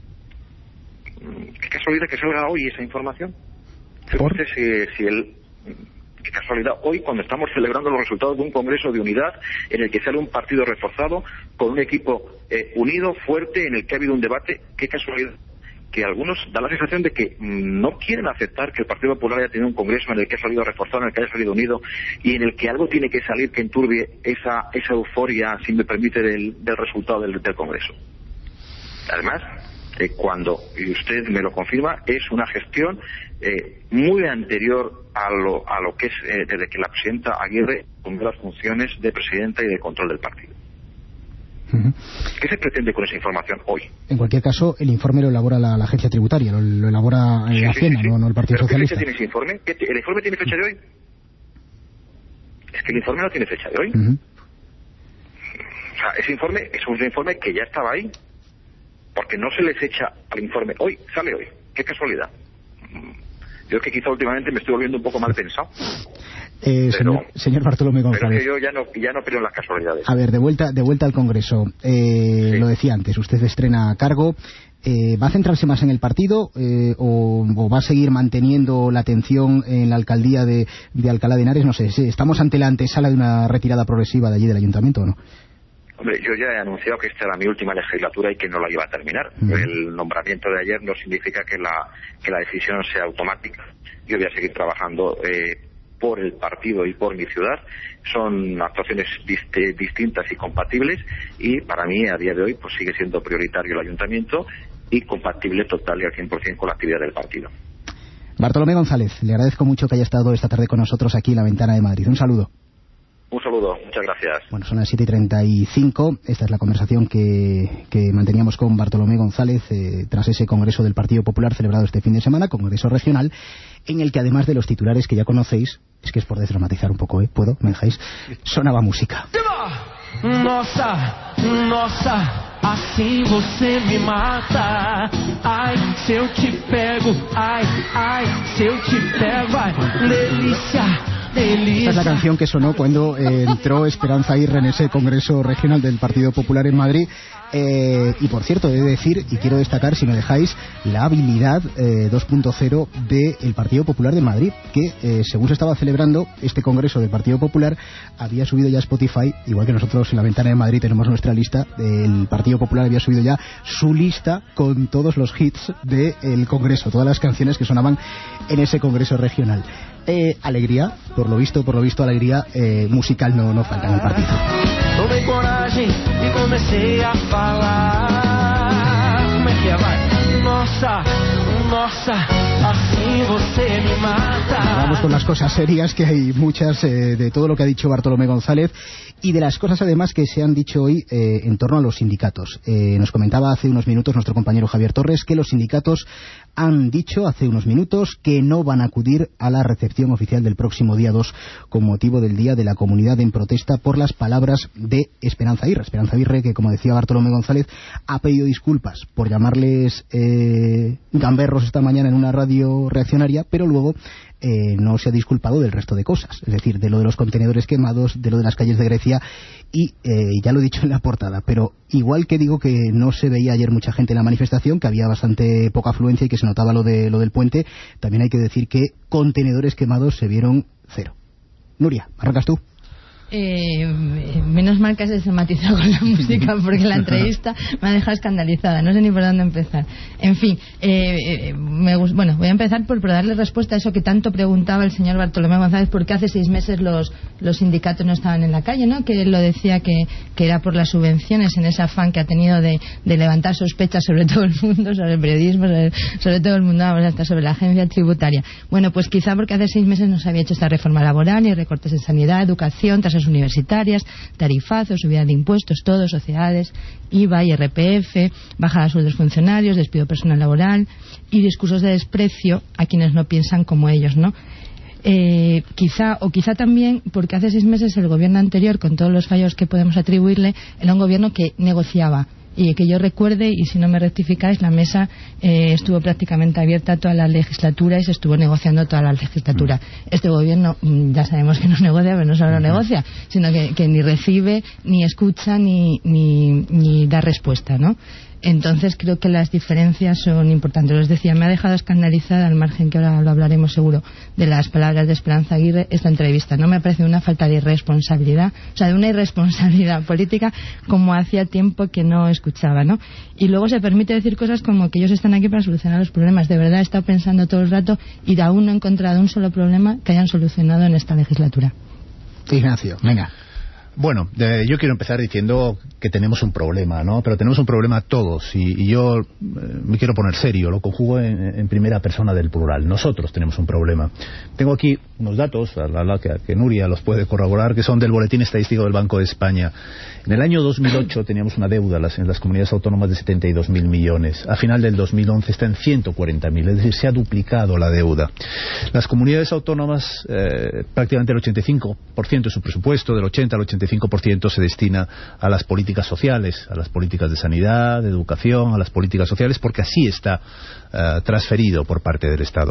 Qué casualidad que salga hoy esa información. Fíjate si, si el... Qué casualidad hoy, cuando estamos celebrando los resultados de un congreso de unidad en el que sale un partido reforzado, con un equipo eh, unido, fuerte, en el que ha habido un debate, qué casualidad que algunos da la sensación de que no quieren aceptar que el Partido Popular haya tenido un congreso en el que ha salido reforzado, en el que haya salido unido y en el que algo tiene que salir que enturbie esa esa euforia, si me permite, del, del resultado del, del congreso. Además, eh, cuando, y usted me lo confirma, es una gestión eh, muy anterior a lo, a lo que es eh, desde que la presidenta Aguirre asumió las funciones de presidenta y de control del partido. Uh-huh. ¿Qué se pretende con esa información hoy? En cualquier caso, el informe lo elabora la, la agencia tributaria, lo, lo elabora eh, sí, Hacienda, sí, sí. No, no el Partido ¿Pero Socialista. ¿Qué fecha tiene ese informe? ¿Qué, ¿El informe tiene fecha de hoy? Es que el informe no tiene fecha de hoy. Uh-huh. O sea, ese informe es un informe que ya estaba ahí, porque no se les echa al informe hoy, sale hoy. Qué casualidad. Yo es que quizá últimamente me estoy volviendo un poco mal pensado. Eh, pero, señor, señor Bartolomé González. Pero es que yo ya no, ya no creo en las casualidades. A ver, de vuelta, de vuelta al Congreso. Eh, sí. Lo decía antes, usted estrena cargo. Eh, ¿Va a centrarse más en el partido eh, o, o va a seguir manteniendo la atención en la alcaldía de, de Alcalá de Henares? No sé, ¿estamos ante la antesala de una retirada progresiva de allí del ayuntamiento o no? Hombre, yo ya he anunciado que esta era mi última legislatura y que no la iba a terminar. Uh-huh. El nombramiento de ayer no significa que la, que la decisión sea automática. Yo voy a seguir trabajando eh, por el partido y por mi ciudad. Son actuaciones dist- distintas y compatibles y para mí a día de hoy pues sigue siendo prioritario el ayuntamiento y compatible total y al cien por ciento con la actividad del partido. Bartolomé González, le agradezco mucho que haya estado esta tarde con nosotros aquí en La Ventana de Madrid. Un saludo. Un saludo, muchas gracias. Bueno, son las siete y treinta y cinco. Esta es la conversación que, que manteníamos con Bartolomé González eh, tras ese Congreso del Partido Popular celebrado este fin de semana, Congreso Regional, en el que además de los titulares que ya conocéis, es que es por desdramatizar un poco, ¿eh? ¿Puedo? ¿Me dejáis? Sonaba música. Nossa, nossa, assim você me mata. Ai, se eu te pego, ai, ai, se eu te pego, ai, delícia. Esta es la canción que sonó cuando eh, entró Esperanza Aguirre en ese Congreso Regional del Partido Popular en Madrid. Eh, y por cierto, he de decir, y quiero destacar, si me dejáis, la habilidad eh, dos punto cero del Partido Popular de Madrid, que eh, según se estaba celebrando este Congreso del Partido Popular, había subido ya Spotify, igual que nosotros en la Ventana de Madrid tenemos nuestra lista, el Partido Popular había subido ya su lista con todos los hits del Congreso, todas las canciones que sonaban en ese Congreso Regional. Eh, alegría, por lo visto, por lo visto, alegría eh, musical no, no falta en el partido. Tomei coragem e comecei a falar. Como é que é, vai? Nossa, nossa, assim você me mata. Vamos con las cosas serias, que hay muchas eh, de todo lo que ha dicho Bartolomé González y de las cosas además que se han dicho hoy eh, en torno a los sindicatos. Eh, nos comentaba hace unos minutos nuestro compañero Javier Torres que los sindicatos han dicho hace unos minutos que no van a acudir a la recepción oficial del próximo día dos con motivo del Día de la Comunidad en protesta por las palabras de Esperanza Aguirre. Esperanza Aguirre, que como decía Bartolomé González, ha pedido disculpas por llamarles eh, gamberros esta mañana en una radio reaccionaria, pero luego eh, no se ha disculpado del resto de cosas, es decir, de lo de los contenedores quemados, de lo de las calles de Grecia, y eh, ya lo he dicho en la portada, pero igual que digo que no se veía ayer mucha gente en la manifestación, que había bastante poca afluencia y que se notaba lo de lo del puente, también hay que decir que contenedores quemados se vieron cero. Nuria, arrancas tú. Eh, menos mal que has desmatizado con la música, porque la entrevista me ha dejado escandalizada, no sé ni por dónde empezar. En fin, eh, me gust... bueno, voy a empezar por, por darle respuesta a eso que tanto preguntaba el señor Bartolomé González, por qué hace seis meses los, los sindicatos no estaban en la calle, ¿no? Que él lo decía que, que era por las subvenciones, en ese afán que ha tenido de, de levantar sospechas sobre todo el mundo, sobre el periodismo, sobre, sobre todo el mundo, hasta sobre la agencia tributaria. Bueno, pues quizá porque hace seis meses no se había hecho esta reforma laboral, ni recortes en sanidad, educación, tasas universitarias, tarifazos, subida de impuestos, todo, sociedades, I V A, I R P F, bajada de sueldos funcionarios, despido personal laboral y discursos de desprecio a quienes no piensan como ellos, ¿no? Eh, quizá o quizá también porque hace seis meses el gobierno anterior, con todos los fallos que podemos atribuirle, era un gobierno que negociaba. Y que yo recuerde, y si no me rectificáis, la mesa eh, estuvo prácticamente abierta toda la legislatura y se estuvo negociando toda la legislatura. Este gobierno ya sabemos que no negocia, pero no solo negocia, sino que, que ni recibe, ni escucha, ni, ni, ni da respuesta, ¿no? Entonces creo que las diferencias son importantes. Os decía, me ha dejado escandalizada, al margen que ahora lo hablaremos seguro, de las palabras de Esperanza Aguirre, esta entrevista. No me parece una falta de irresponsabilidad, o sea, de una irresponsabilidad política como hacía tiempo que no escuchaba, ¿no? Y luego se permite decir cosas como que ellos están aquí para solucionar los problemas. De verdad he estado pensando todo el rato y aún no he encontrado un solo problema que hayan solucionado en esta legislatura. Ignacio, venga. Bueno, eh, yo quiero empezar diciendo que tenemos un problema, ¿no? Pero tenemos un problema todos, y, y yo eh, me quiero poner serio, lo conjugo en, en primera persona del plural. Nosotros tenemos un problema. Tengo aquí unos datos, a la, la, que, que Nuria los puede corroborar, que son del Boletín Estadístico del Banco de España. En el año dos mil ocho teníamos una deuda en las, en las comunidades autónomas de setenta y dos mil millones. A final del dos mil once está en ciento cuarenta mil, es decir, se ha duplicado la deuda. Las comunidades autónomas, eh, prácticamente el ochenta y cinco por ciento de su presupuesto, del ochenta al ochenta y cinco por ciento se destina a las políticas sociales, a las políticas de sanidad, de educación, a las políticas sociales, porque así está uh, transferido por parte del Estado.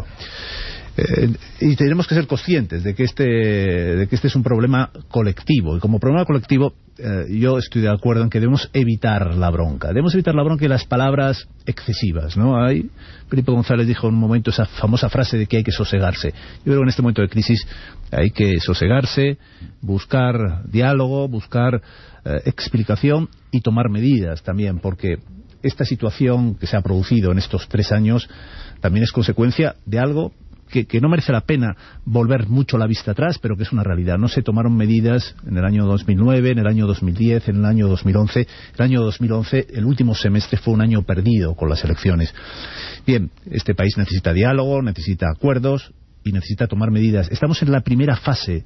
Eh, y tenemos que ser conscientes de que este de que este es un problema colectivo, y como problema colectivo eh, yo estoy de acuerdo en que debemos evitar la bronca debemos evitar la bronca y las palabras excesivas, ¿no? Hay, Felipe González dijo en un momento esa famosa frase de que hay que sosegarse. Yo creo que en este momento de crisis hay que sosegarse, buscar diálogo, buscar eh, explicación y tomar medidas también, porque esta situación que se ha producido en estos tres años también es consecuencia de algo Que, que no merece la pena volver mucho la vista atrás, pero que es una realidad. No se tomaron medidas en el año dos mil nueve, en el año dos mil diez, en el año dos mil once. El año dos mil once, el último semestre, fue un año perdido con las elecciones. Bien, este país necesita diálogo, necesita acuerdos y necesita tomar medidas. Estamos en la primera fase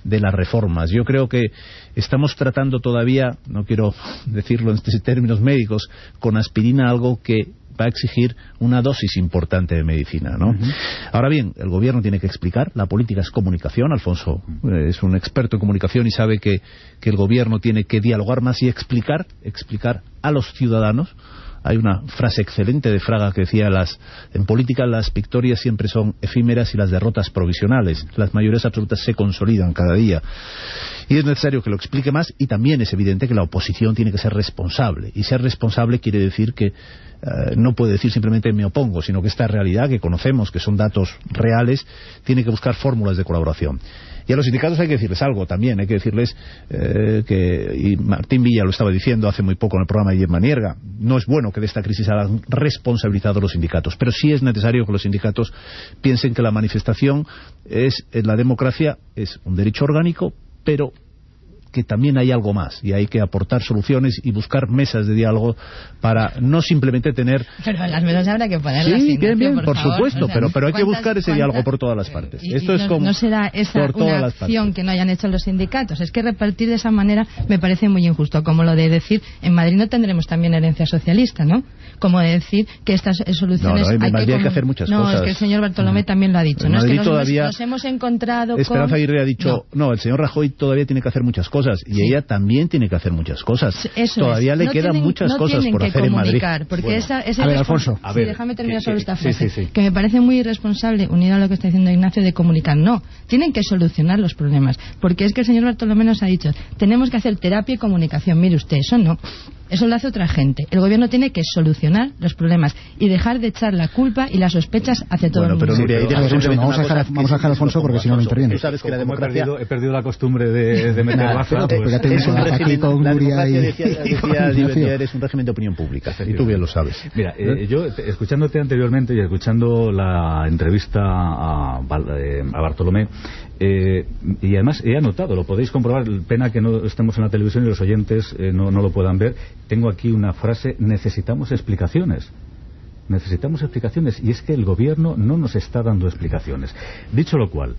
de las reformas. Yo creo que estamos tratando todavía, no quiero decirlo en términos médicos, con aspirina algo que va a exigir una dosis importante de medicina, ¿no? Uh-huh. Ahora bien, el gobierno tiene que explicar, la política es comunicación, Alfonso eh, es un experto en comunicación y sabe que, que el gobierno tiene que dialogar más y explicar, explicar a los ciudadanos. Hay una frase excelente de Fraga que decía, las, en política las victorias siempre son efímeras y las derrotas provisionales, las mayorías absolutas se consolidan cada día. Y es necesario que lo explique más, y también es evidente que la oposición tiene que ser responsable, y ser responsable quiere decir que Uh, no puede decir simplemente me opongo, sino que esta realidad que conocemos, que son datos reales, tiene que buscar fórmulas de colaboración. Y a los sindicatos hay que decirles algo también, hay que decirles eh, que, y Martín Villa lo estaba diciendo hace muy poco en el programa de Gemma Nierga, no es bueno que de esta crisis hagan responsabilizado los sindicatos, pero sí es necesario que los sindicatos piensen que la manifestación es, en la democracia, es un derecho orgánico, pero que también hay algo más, y hay que aportar soluciones y buscar mesas de diálogo para no simplemente tener... Pero en las mesas habrá que ponerlas. Sí, bien, bien, por, por supuesto, o sea, pero, pero hay que buscar ese diálogo por todas las partes. Y, Esto y es no, como no será esa por todas una las acción partes. Que no hayan hecho los sindicatos. Es que repartir de esa manera me parece muy injusto, como lo de decir, en Madrid no tendremos también herencia socialista, ¿no? Como de decir que estas soluciones... No, no, en hay Madrid que, hay que hacer muchas no, cosas. No, es que el señor Bartolomé no. también lo ha dicho, en ¿no? Es que nos, todavía nos hemos encontrado Esperanza con... Aguirre ha dicho, no. no, el señor Rajoy todavía tiene que hacer muchas cosas, y sí. ella también tiene que hacer muchas cosas. Eso todavía es. le no quedan tienen, muchas no cosas por hacer en Madrid. Porque bueno. esa, ese a ver, Alfonso. A ver, sí, déjame terminar que, sobre que, esta frase. Sí, sí, sí. Que me parece muy irresponsable, unido a lo que está diciendo Ignacio, de comunicar. No, tienen que solucionar los problemas. Porque es que el señor Bartolomé nos ha dicho, tenemos que hacer terapia y comunicación. Mire usted, eso no. Eso lo hace otra gente. El gobierno tiene que solucionar los problemas y dejar de echar la culpa y las sospechas hacia todo bueno, el mundo. Pero, Nuria, sí, pero, pero, pero, vamos, a dejar, vamos a dejar a Alfonso porque si no me interviene. Tú sabes que la democracia... He perdido, he perdido la costumbre de, de meter baza. Pues, es es un régimen, la democracia, decía, decía Libertad, es un régimen de opinión pública. Y tú bien lo sabes. Mira, eh, yo, escuchándote anteriormente y escuchando la entrevista a, a Bartolomé, Eh, y además he anotado, lo podéis comprobar, pena que no estemos en la televisión y los oyentes eh, no, no lo puedan ver, tengo aquí una frase, necesitamos explicaciones necesitamos explicaciones y es que el gobierno no nos está dando explicaciones. Dicho lo cual,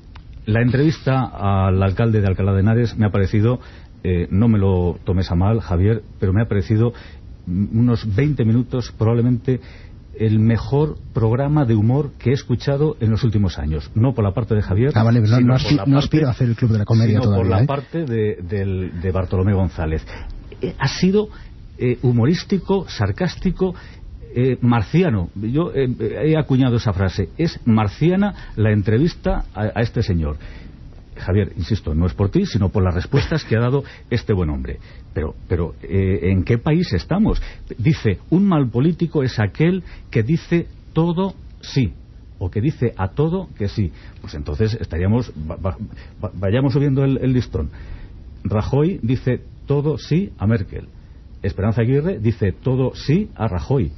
la entrevista al alcalde de Alcalá de Henares me ha parecido, eh, no me lo tomes a mal, Javier, pero me ha parecido unos veinte minutos probablemente el mejor programa de humor que he escuchado en los últimos años. No por la parte de Javier, ah, vale, no, sino no, por la no parte, aspiro a hacer el Club de la Comedia sino todavía, por la ¿eh? parte de, de, de Bartolomé González. Eh, ha sido eh, humorístico, sarcástico, eh, marciano. Yo eh, he acuñado esa frase. Es marciana la entrevista a, a este señor. Javier, insisto, no es por ti, sino por las respuestas que ha dado este buen hombre. Pero, pero eh, ¿en qué país estamos? Dice, un mal político es aquel que dice todo sí, o que dice a todo que sí. Pues entonces estaríamos, va, va, vayamos subiendo el, el listón. Rajoy dice todo sí a Merkel. Esperanza Aguirre dice todo sí a Rajoy.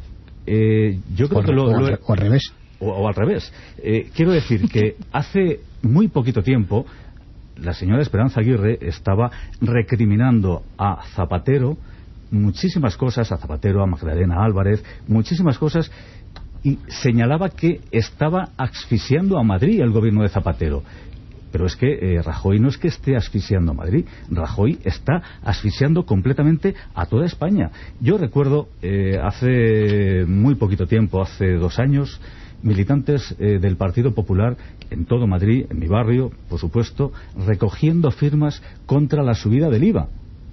Eh, yo creo o, que lo, o, lo, o al revés. O, o al revés. Eh, quiero decir que hace muy poquito tiempo la señora Esperanza Aguirre estaba recriminando a Zapatero muchísimas cosas, a Zapatero, a Magdalena Álvarez, muchísimas cosas, y señalaba que estaba asfixiando a Madrid el gobierno de Zapatero. Pero es que eh, Rajoy no es que esté asfixiando a Madrid, Rajoy está asfixiando completamente a toda España. Yo recuerdo eh, hace muy poquito tiempo, hace dos años, militantes eh, del Partido Popular en todo Madrid, en mi barrio, por supuesto, recogiendo firmas contra la subida del I V A.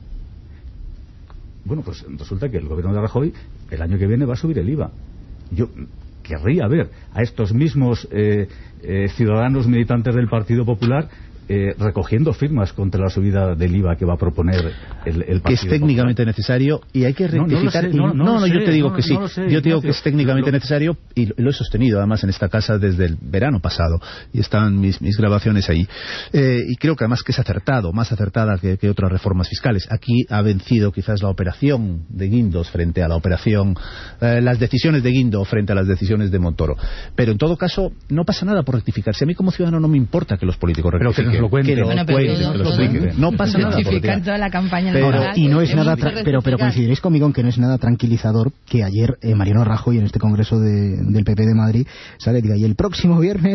Bueno, pues resulta que el gobierno de Rajoy el año que viene va a subir el I V A. Yo querría ver a estos mismos eh, eh, ciudadanos militantes del Partido Popular eh, recogiendo firmas contra la subida del I V A que va a proponer el, el Partido que es técnicamente Popular. necesario y hay que rectificar. No, no, no, no, no, no yo sé, te digo no, que sí. No sé, yo te digo Ignacio, que es técnicamente lo, necesario y lo he sostenido además en esta casa desde el verano pasado y están mis, mis grabaciones ahí. Eh, y creo que además que es acertado, más acertada que, que otras reformas fiscales. Aquí ha vencido quizás la operación de Guindos frente a la operación, eh, las decisiones de Guindo frente a las decisiones de Montoro. Pero en todo caso no pasa nada por rectificar. Si a mí como ciudadano no me importa que los políticos rectifiquen. Pero que nos lo cuenten. Que lo bueno, cuenten, todo, que lo todo, expliquen. No pasa nada. Justificar toda la campaña pero, electoral, y no es es nada tra- pero pero coincidiréis conmigo que no es nada tranquilizador que ayer eh, Mariano Rajoy en este congreso de, del P P de Madrid sale y diga, y el próximo viernes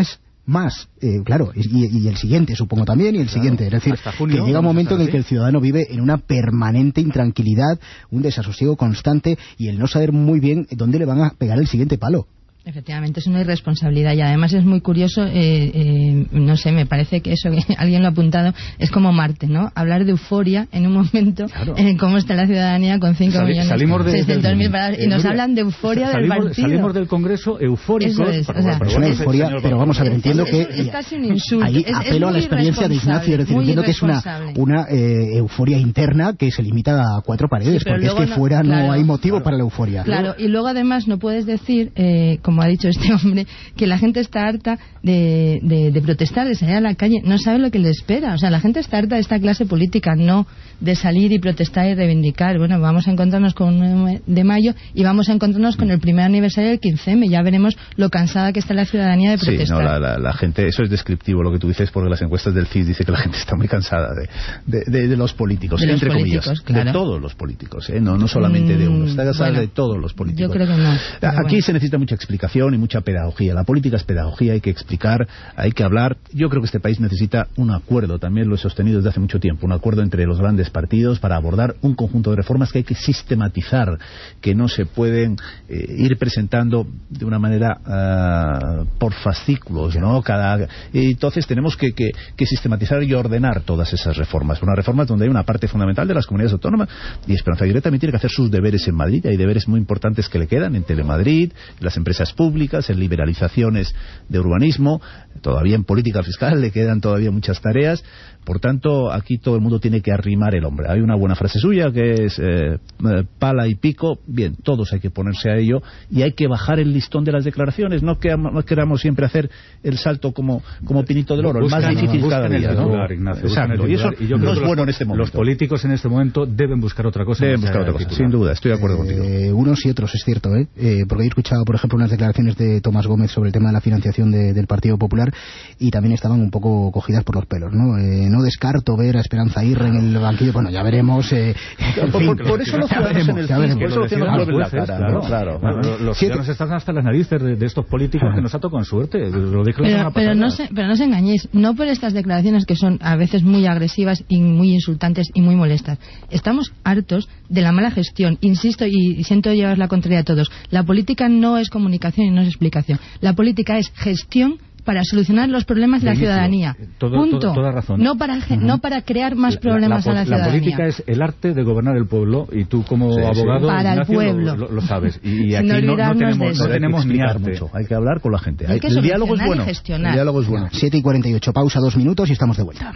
más, eh, claro, y, y el siguiente supongo también, y el claro, siguiente, es decir, junio, que llega un momento en el que el ciudadano vive en una permanente intranquilidad, un desasosiego constante y el no saber muy bien dónde le van a pegar el siguiente palo. Efectivamente, es una irresponsabilidad y además es muy curioso, eh, eh, no sé, me parece que eso, que alguien lo ha apuntado, es como Marte, ¿no? Hablar de euforia en un momento claro. en cómo está la ciudadanía con cinco Sali, millones seiscientos mil parados y eh, nos Nuria, hablan de euforia salimos, del partido. Salimos del Congreso eufóricos. Eso es, o sea, pero, bueno, euforia, pero vamos a ver, entiendo es, que... Es, es casi un insulto. Ahí es, apelo es a la experiencia de Ignacio, es decir, entiendo que es una, una eh, euforia interna que se limita a cuatro paredes, sí, porque es que no, fuera claro, no hay motivo claro, para la euforia. Claro, y luego además no puedes decir, eh, como ha dicho este hombre, que la gente está harta de, de, de protestar, de salir a la calle, no sabe lo que le espera. O sea, la gente está harta de esta clase política, no de salir y protestar y reivindicar. Bueno, vamos a encontrarnos con un nueve de mayo y vamos a encontrarnos con el primer aniversario del quince eme. Ya veremos lo cansada que está la ciudadanía de protestar. Sí, no, la, la, la gente, eso es descriptivo lo que tú dices, porque las encuestas del C I S dice que la gente está muy cansada de, de, de, de los políticos, de entre los políticos, comillas, claro. de todos los políticos, ¿eh? no, no solamente mm, de uno, está cansada bueno, de todos los políticos. Yo creo que no. Aquí bueno. se necesita mucha explicación y mucha pedagogía. La política es pedagogía, hay que explicar, hay que hablar. Yo creo que este país necesita un acuerdo, también lo he sostenido desde hace mucho tiempo, un acuerdo entre los grandes partidos para abordar un conjunto de reformas que hay que sistematizar, que no se pueden eh, ir presentando de una manera uh, por fascículos, ¿no? Cada, y entonces tenemos que, que, que sistematizar y ordenar todas esas reformas. Unas reformas donde hay una parte fundamental de las comunidades autónomas, y Esperanza Aguirre también tiene que hacer sus deberes en Madrid. Hay deberes muy importantes que le quedan en Telemadrid, en las empresas públicas, en liberalizaciones de urbanismo, todavía en política fiscal le quedan todavía muchas tareas. Por tanto, aquí todo el mundo tiene que arrimar el hombro. Hay una buena frase suya que es eh, pala y pico. Bien, todos hay que ponerse a ello y hay que bajar el listón de las declaraciones. No, que, no queramos siempre hacer el salto como, como Pinito del Oro, buscan, el más difícil cada día, ¿no? Lugar, Ignacio, exacto, y eso y yo no es bueno en este momento. Los políticos en este momento deben buscar otra cosa. Deben buscar otra cosa, sin duda, estoy de acuerdo eh, contigo. Unos y otros, es cierto, ¿eh? Eh, porque he escuchado, por ejemplo, unas declaraciones de Tomás Gómez sobre el tema de la financiación de, del Partido Popular y también estaban un poco cogidas por los pelos, ¿no? Eh, no descarto ver a Esperanza Aguirre en el banquillo, bueno, ya veremos. Eh, por, por, por eso los ciudadanos en el C I S, por eso los ciudadanos vuelven la cara, claro, claro, claro. Los ciudadanos están hasta las narices de, de estos políticos que nos ha tocado en suerte. Lo dije la semana pero, pero, no se, pero no os engañéis, no por estas declaraciones que son a veces muy agresivas y muy insultantes y muy molestas. Estamos hartos de la mala gestión, insisto y siento llevar la contraria a todos. La política no es comunicación y no es explicación. La política es gestión para solucionar los problemas de la ciudadanía. Todo, Punto. Todo, toda razón. No para, uh-huh. no para crear más problemas la, la, a la ciudadanía. La política es el arte de gobernar el pueblo y tú como sí, abogado, para Ignacio, el pueblo. Lo, lo, lo sabes. Y, y aquí no, no, no tenemos, no tenemos ni arte. Mucho. Hay que hablar con la gente. Hay que el diálogo es bueno. El diálogo es bueno. siete y cuarenta y ocho, pausa dos minutos y estamos de vuelta.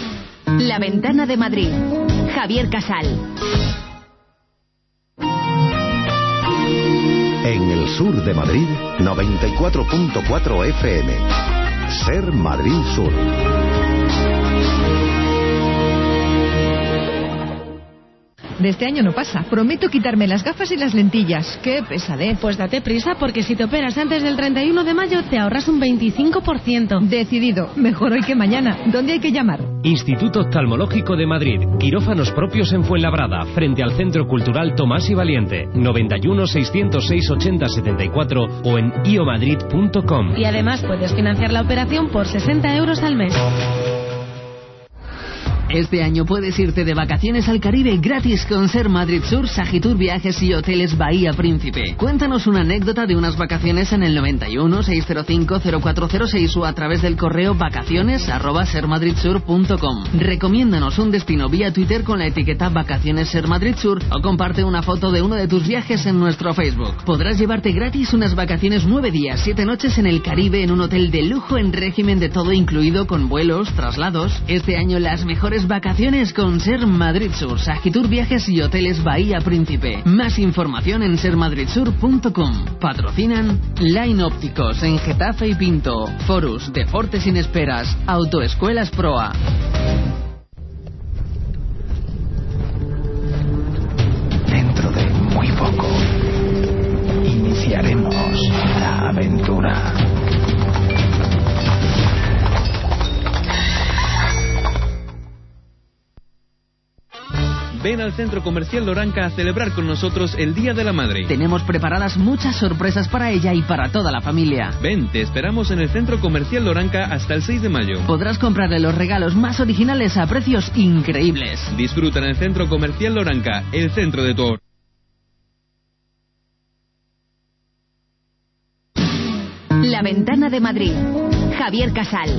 La Ventana de Madrid. Javier Casal. En el sur de Madrid, noventa y cuatro punto cuatro F M. Ser Madrid Sur. De este año no pasa. Prometo quitarme las gafas y las lentillas. ¡Qué pesadez! Pues date prisa, porque si te operas antes del treinta y uno de mayo te ahorras un veinticinco por ciento. Decidido. Mejor hoy que mañana. ¿Dónde hay que llamar? Instituto Oftalmológico de Madrid. Quirófanos propios en Fuenlabrada, frente al Centro Cultural Tomás y Valiente. noventa y uno, seiscientos seis, ochenta, setenta y cuatro o en iomadrid punto com. Y además puedes financiar la operación por sesenta euros al mes. Este año puedes irte de vacaciones al Caribe gratis con Ser Madrid Sur, Sagitur Viajes y Hoteles Bahía Príncipe. Cuéntanos una anécdota de unas vacaciones en el noventa y uno, seiscientos cinco, cero cuatro cero seis o a través del correo vacaciones arroba sermadridsur punto com. Recomiéndanos un destino vía Twitter con la etiqueta Vacaciones Ser Madrid Sur o comparte una foto de uno de tus viajes en nuestro Facebook. Podrás llevarte gratis unas vacaciones nueve días, siete noches en el Caribe en un hotel de lujo en régimen de todo incluido con vuelos, traslados. Este año las mejores vacaciones con Ser Madrid Sur, Sagitur Viajes y Hoteles Bahía Príncipe. Más información en ser madrid sur punto com. Patrocinan Line Ópticos en Getafe y Pinto, Forus, Deportes sin Esperas, Autoescuelas Proa. Dentro de muy poco iniciaremos la aventura. Ven al Centro Comercial Loranca a celebrar con nosotros el Día de la Madre. Tenemos preparadas muchas sorpresas para ella y para toda la familia. Ven, te esperamos en el Centro Comercial Loranca hasta el seis de mayo. Podrás comprarle los regalos más originales a precios increíbles. Disfruta en el Centro Comercial Loranca, el centro de tu hogar. La Ventana de Madrid. Javier Casal.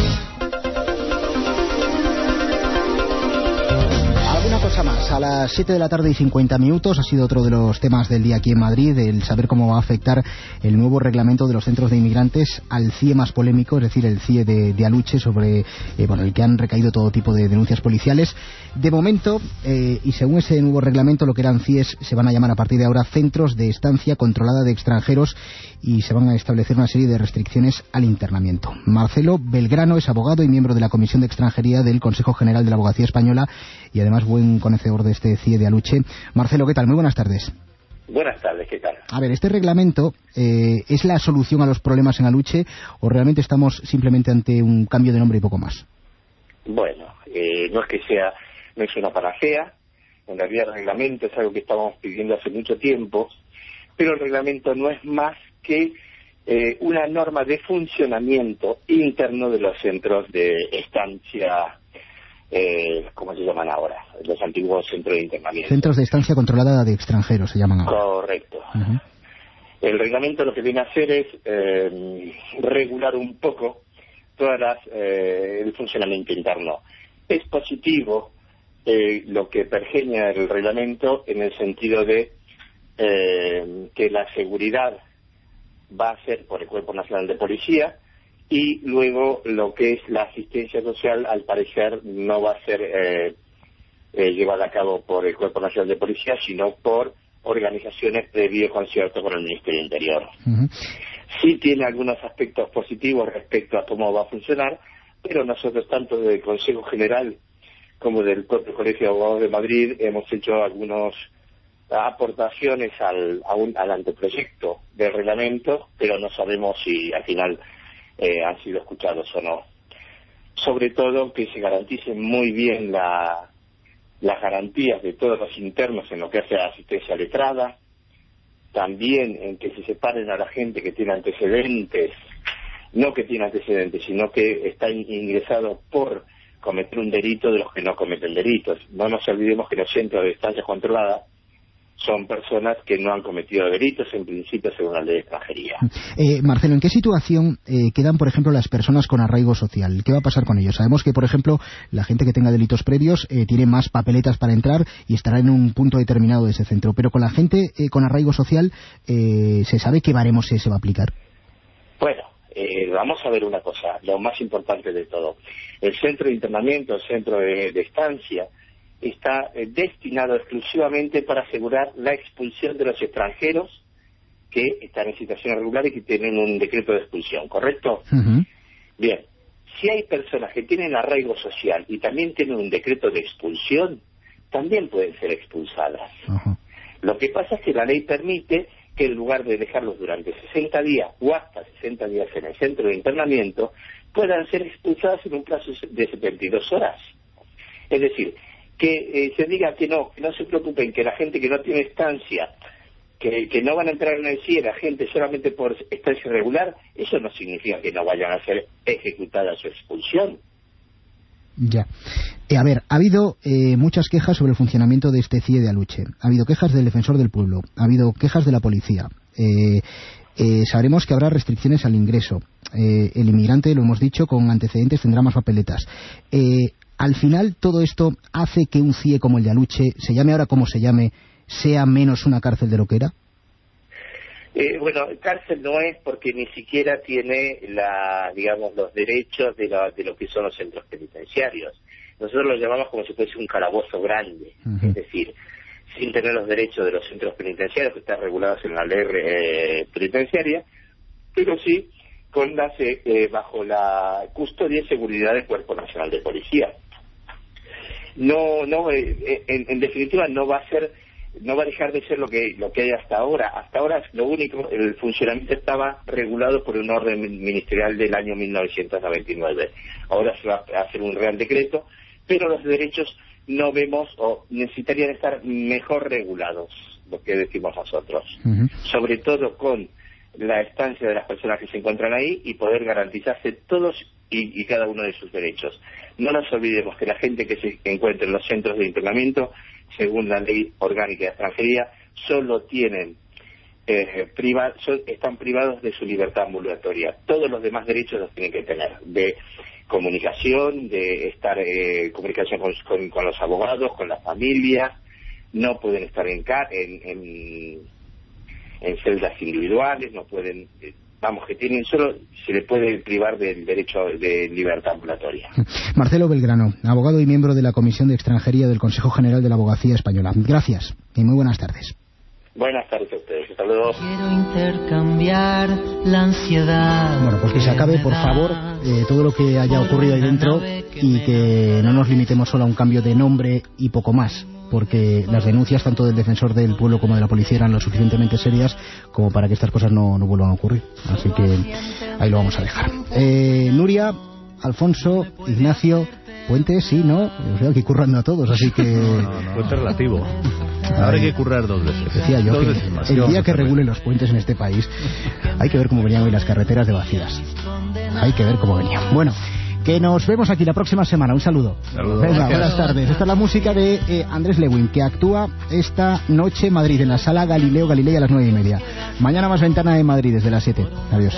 Alguna cosa más. A las siete de la tarde y cincuenta minutos ha sido otro de los temas del día aquí en Madrid, el saber cómo va a afectar el nuevo reglamento de los centros de inmigrantes al C I E más polémico, es decir, el C I E de, de Aluche, sobre eh, bueno, el que han recaído todo tipo de denuncias policiales. De momento, eh, y según ese nuevo reglamento, lo que eran C I Es se van a llamar a partir de ahora Centros de Estancia Controlada de Extranjeros, y se van a establecer una serie de restricciones al internamiento. Marcelo Belgrano es abogado y miembro de la Comisión de Extranjería del Consejo General de la Abogacía Española y además buen conocedor de este C I E de Aluche. Marcelo, ¿qué tal? Muy buenas tardes. Buenas tardes, ¿qué tal? A ver, ¿este reglamento eh, es la solución a los problemas en Aluche o realmente estamos simplemente ante un cambio de nombre y poco más? Bueno, eh, no es que sea, no es una panacea. En realidad el reglamento es algo que estábamos pidiendo hace mucho tiempo, pero el reglamento no es más que eh, una norma de funcionamiento interno de los centros de estancia, eh, ¿cómo se llaman ahora? Los antiguos centros de internamiento. Centros de estancia controlada de extranjeros se llaman ahora. Correcto. Uh-huh. El reglamento lo que viene a hacer es eh, regular un poco todas las eh, el funcionamiento interno. Es positivo eh, lo que pergeña el reglamento en el sentido de eh, que la seguridad va a ser por el Cuerpo Nacional de Policía, y luego lo que es la asistencia social, al parecer, no va a ser eh, eh, llevada a cabo por el Cuerpo Nacional de Policía, sino por organizaciones previo concierto con el Ministerio del Interior. Uh-huh. Sí tiene algunos aspectos positivos respecto a cómo va a funcionar, pero nosotros, tanto del Consejo General como del propio Colegio de Abogados de Madrid, hemos hecho algunos aportaciones al, a un, al anteproyecto del reglamento, pero no sabemos si al final eh, han sido escuchados o no. Sobre todo que se garanticen muy bien la, las garantías de todos los internos en lo que hace a asistencia letrada, también en que se separen a la gente que tiene antecedentes, no que tiene antecedentes, sino que está ingresado por cometer un delito de los que no cometen delitos. No nos olvidemos que los centros de estancia controlada son personas que no han cometido delitos, en principio, según la ley de extranjería. Eh, Marcelo, ¿en qué situación eh, quedan, por ejemplo, las personas con arraigo social? ¿Qué va a pasar con ellos? Sabemos que, por ejemplo, la gente que tenga delitos previos eh, tiene más papeletas para entrar y estará en un punto determinado de ese centro. Pero con la gente eh, con arraigo social, eh, ¿se sabe qué baremo se, se va a aplicar? Bueno, eh, vamos a ver una cosa, lo más importante de todo. El centro de internamiento, el centro de, de estancia, está eh, destinado exclusivamente para asegurar la expulsión de los extranjeros que están en situación irregular y que tienen un decreto de expulsión, ¿correcto? Uh-huh. Bien, si hay personas que tienen arraigo social y también tienen un decreto de expulsión, también pueden ser expulsadas. Uh-huh. Lo que pasa es que la ley permite que en lugar de dejarlos durante sesenta días o hasta sesenta días en el centro de internamiento, puedan ser expulsadas en un plazo de setenta y dos horas. Es decir, que eh, se diga que no, que no se preocupen, que la gente que no tiene estancia, que, que no van a entrar en el C I E, la gente solamente por estancia irregular, eso no significa que no vayan a ser ejecutadas su expulsión. Ya. Eh, a ver, ha habido eh, muchas quejas sobre el funcionamiento de este C I E de Aluche. Ha habido quejas del Defensor del Pueblo, ha habido quejas de la policía. Eh, eh, sabremos que habrá restricciones al ingreso. Eh, el inmigrante, lo hemos dicho, con antecedentes tendrá más papeletas. Eh, Al final, todo esto hace que un C I E como el de Aluche, se llame ahora como se llame, sea menos una cárcel de lo que era. Eh, bueno, cárcel no es, porque ni siquiera tiene la, digamos, los derechos de, la, de lo que son los centros penitenciarios. Nosotros lo llamamos como si fuese un calabozo grande, uh-huh. Es decir, sin tener los derechos de los centros penitenciarios que están regulados en la ley eh, penitenciaria, pero sí con las, eh, bajo la custodia y seguridad del Cuerpo Nacional de Policía. No, no, eh, en, en definitiva no va a ser, no va a dejar de ser lo que lo que hay hasta ahora. Hasta ahora lo único, el funcionamiento estaba regulado por un orden ministerial del año mil novecientos noventa y nueve. Ahora se va a hacer un real decreto, pero los derechos no vemos o necesitarían estar mejor regulados, lo que decimos nosotros, Uh-huh. sobre todo con la estancia de las personas que se encuentran ahí y poder garantizarse todos y, y cada uno de sus derechos. No nos olvidemos que la gente que se encuentra en los centros de internamiento, según la ley orgánica de extranjería, solo tienen eh, priva, so, están privados de su libertad ambulatoria. Todos los demás derechos los tienen que tener, de comunicación, de estar en eh, comunicación con, con, con los abogados, con las familias. No pueden estar en, en, en, en celdas individuales, no pueden, eh, vamos, que tienen solo, se le puede privar del derecho de libertad ambulatoria. Marcelo Belgrano, abogado y miembro de la Comisión de Extranjería del Consejo General de la Abogacía Española. Gracias y muy buenas tardes. Buenas tardes a ustedes, hasta luego. Quiero intercambiar la ansiedad. Bueno, pues que se acabe, por favor, eh, todo lo que haya ocurrido ahí dentro y que no nos limitemos solo a un cambio de nombre y poco más, porque las denuncias tanto del defensor del pueblo como de la policía eran lo suficientemente serias como para que estas cosas no, no vuelvan a ocurrir. Así que ahí lo vamos a dejar. Eh, Nuria, Alfonso, Ignacio, Puente, sí, ¿no? Os veo aquí currando a todos, así que... No, no, no. Puente relativo. Ahora hay que currar dos veces. Decía yo dos que veces más. el día que regule los puentes en este país, hay que ver cómo venían hoy las carreteras de vacías. Hay que ver cómo venían. Bueno, que nos vemos aquí la próxima semana. Un saludo. Saludos. Venga, Gracias. buenas tardes. Esta es la música de eh, Andrés Lewin, que actúa esta noche en Madrid, en la sala Galileo Galilei a las nueve y media. Mañana más Ventana de Madrid desde las siete. Adiós.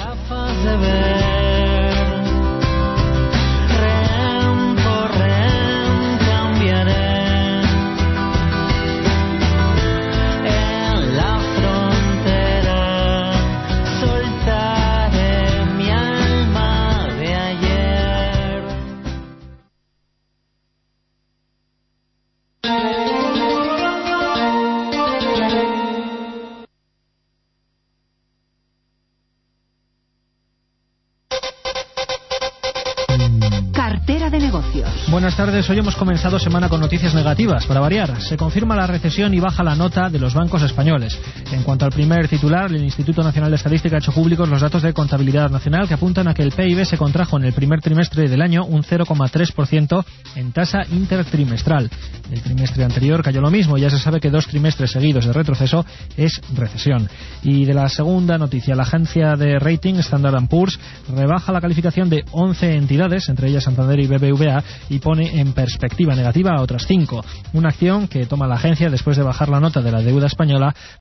Buenas tardes, hoy hemos comenzado semana con noticias negativas, para variar. Se confirma la recesión y baja la nota de los bancos españoles. En cuanto al primer titular, el Instituto Nacional de Estadística ha hecho públicos los datos de contabilidad nacional que apuntan a que el P I B se contrajo en el primer trimestre del año un cero coma tres por ciento en tasa intertrimestral. El trimestre anterior cayó lo mismo, ya se sabe que dos trimestres seguidos de retroceso es recesión. Y de la segunda noticia, la agencia de rating Standard and Poor's rebaja la calificación de once entidades, entre ellas Santander y B B V A, y pone en perspectiva negativa a otras cinco. Una acción que toma la agencia después de bajar la nota de la deuda española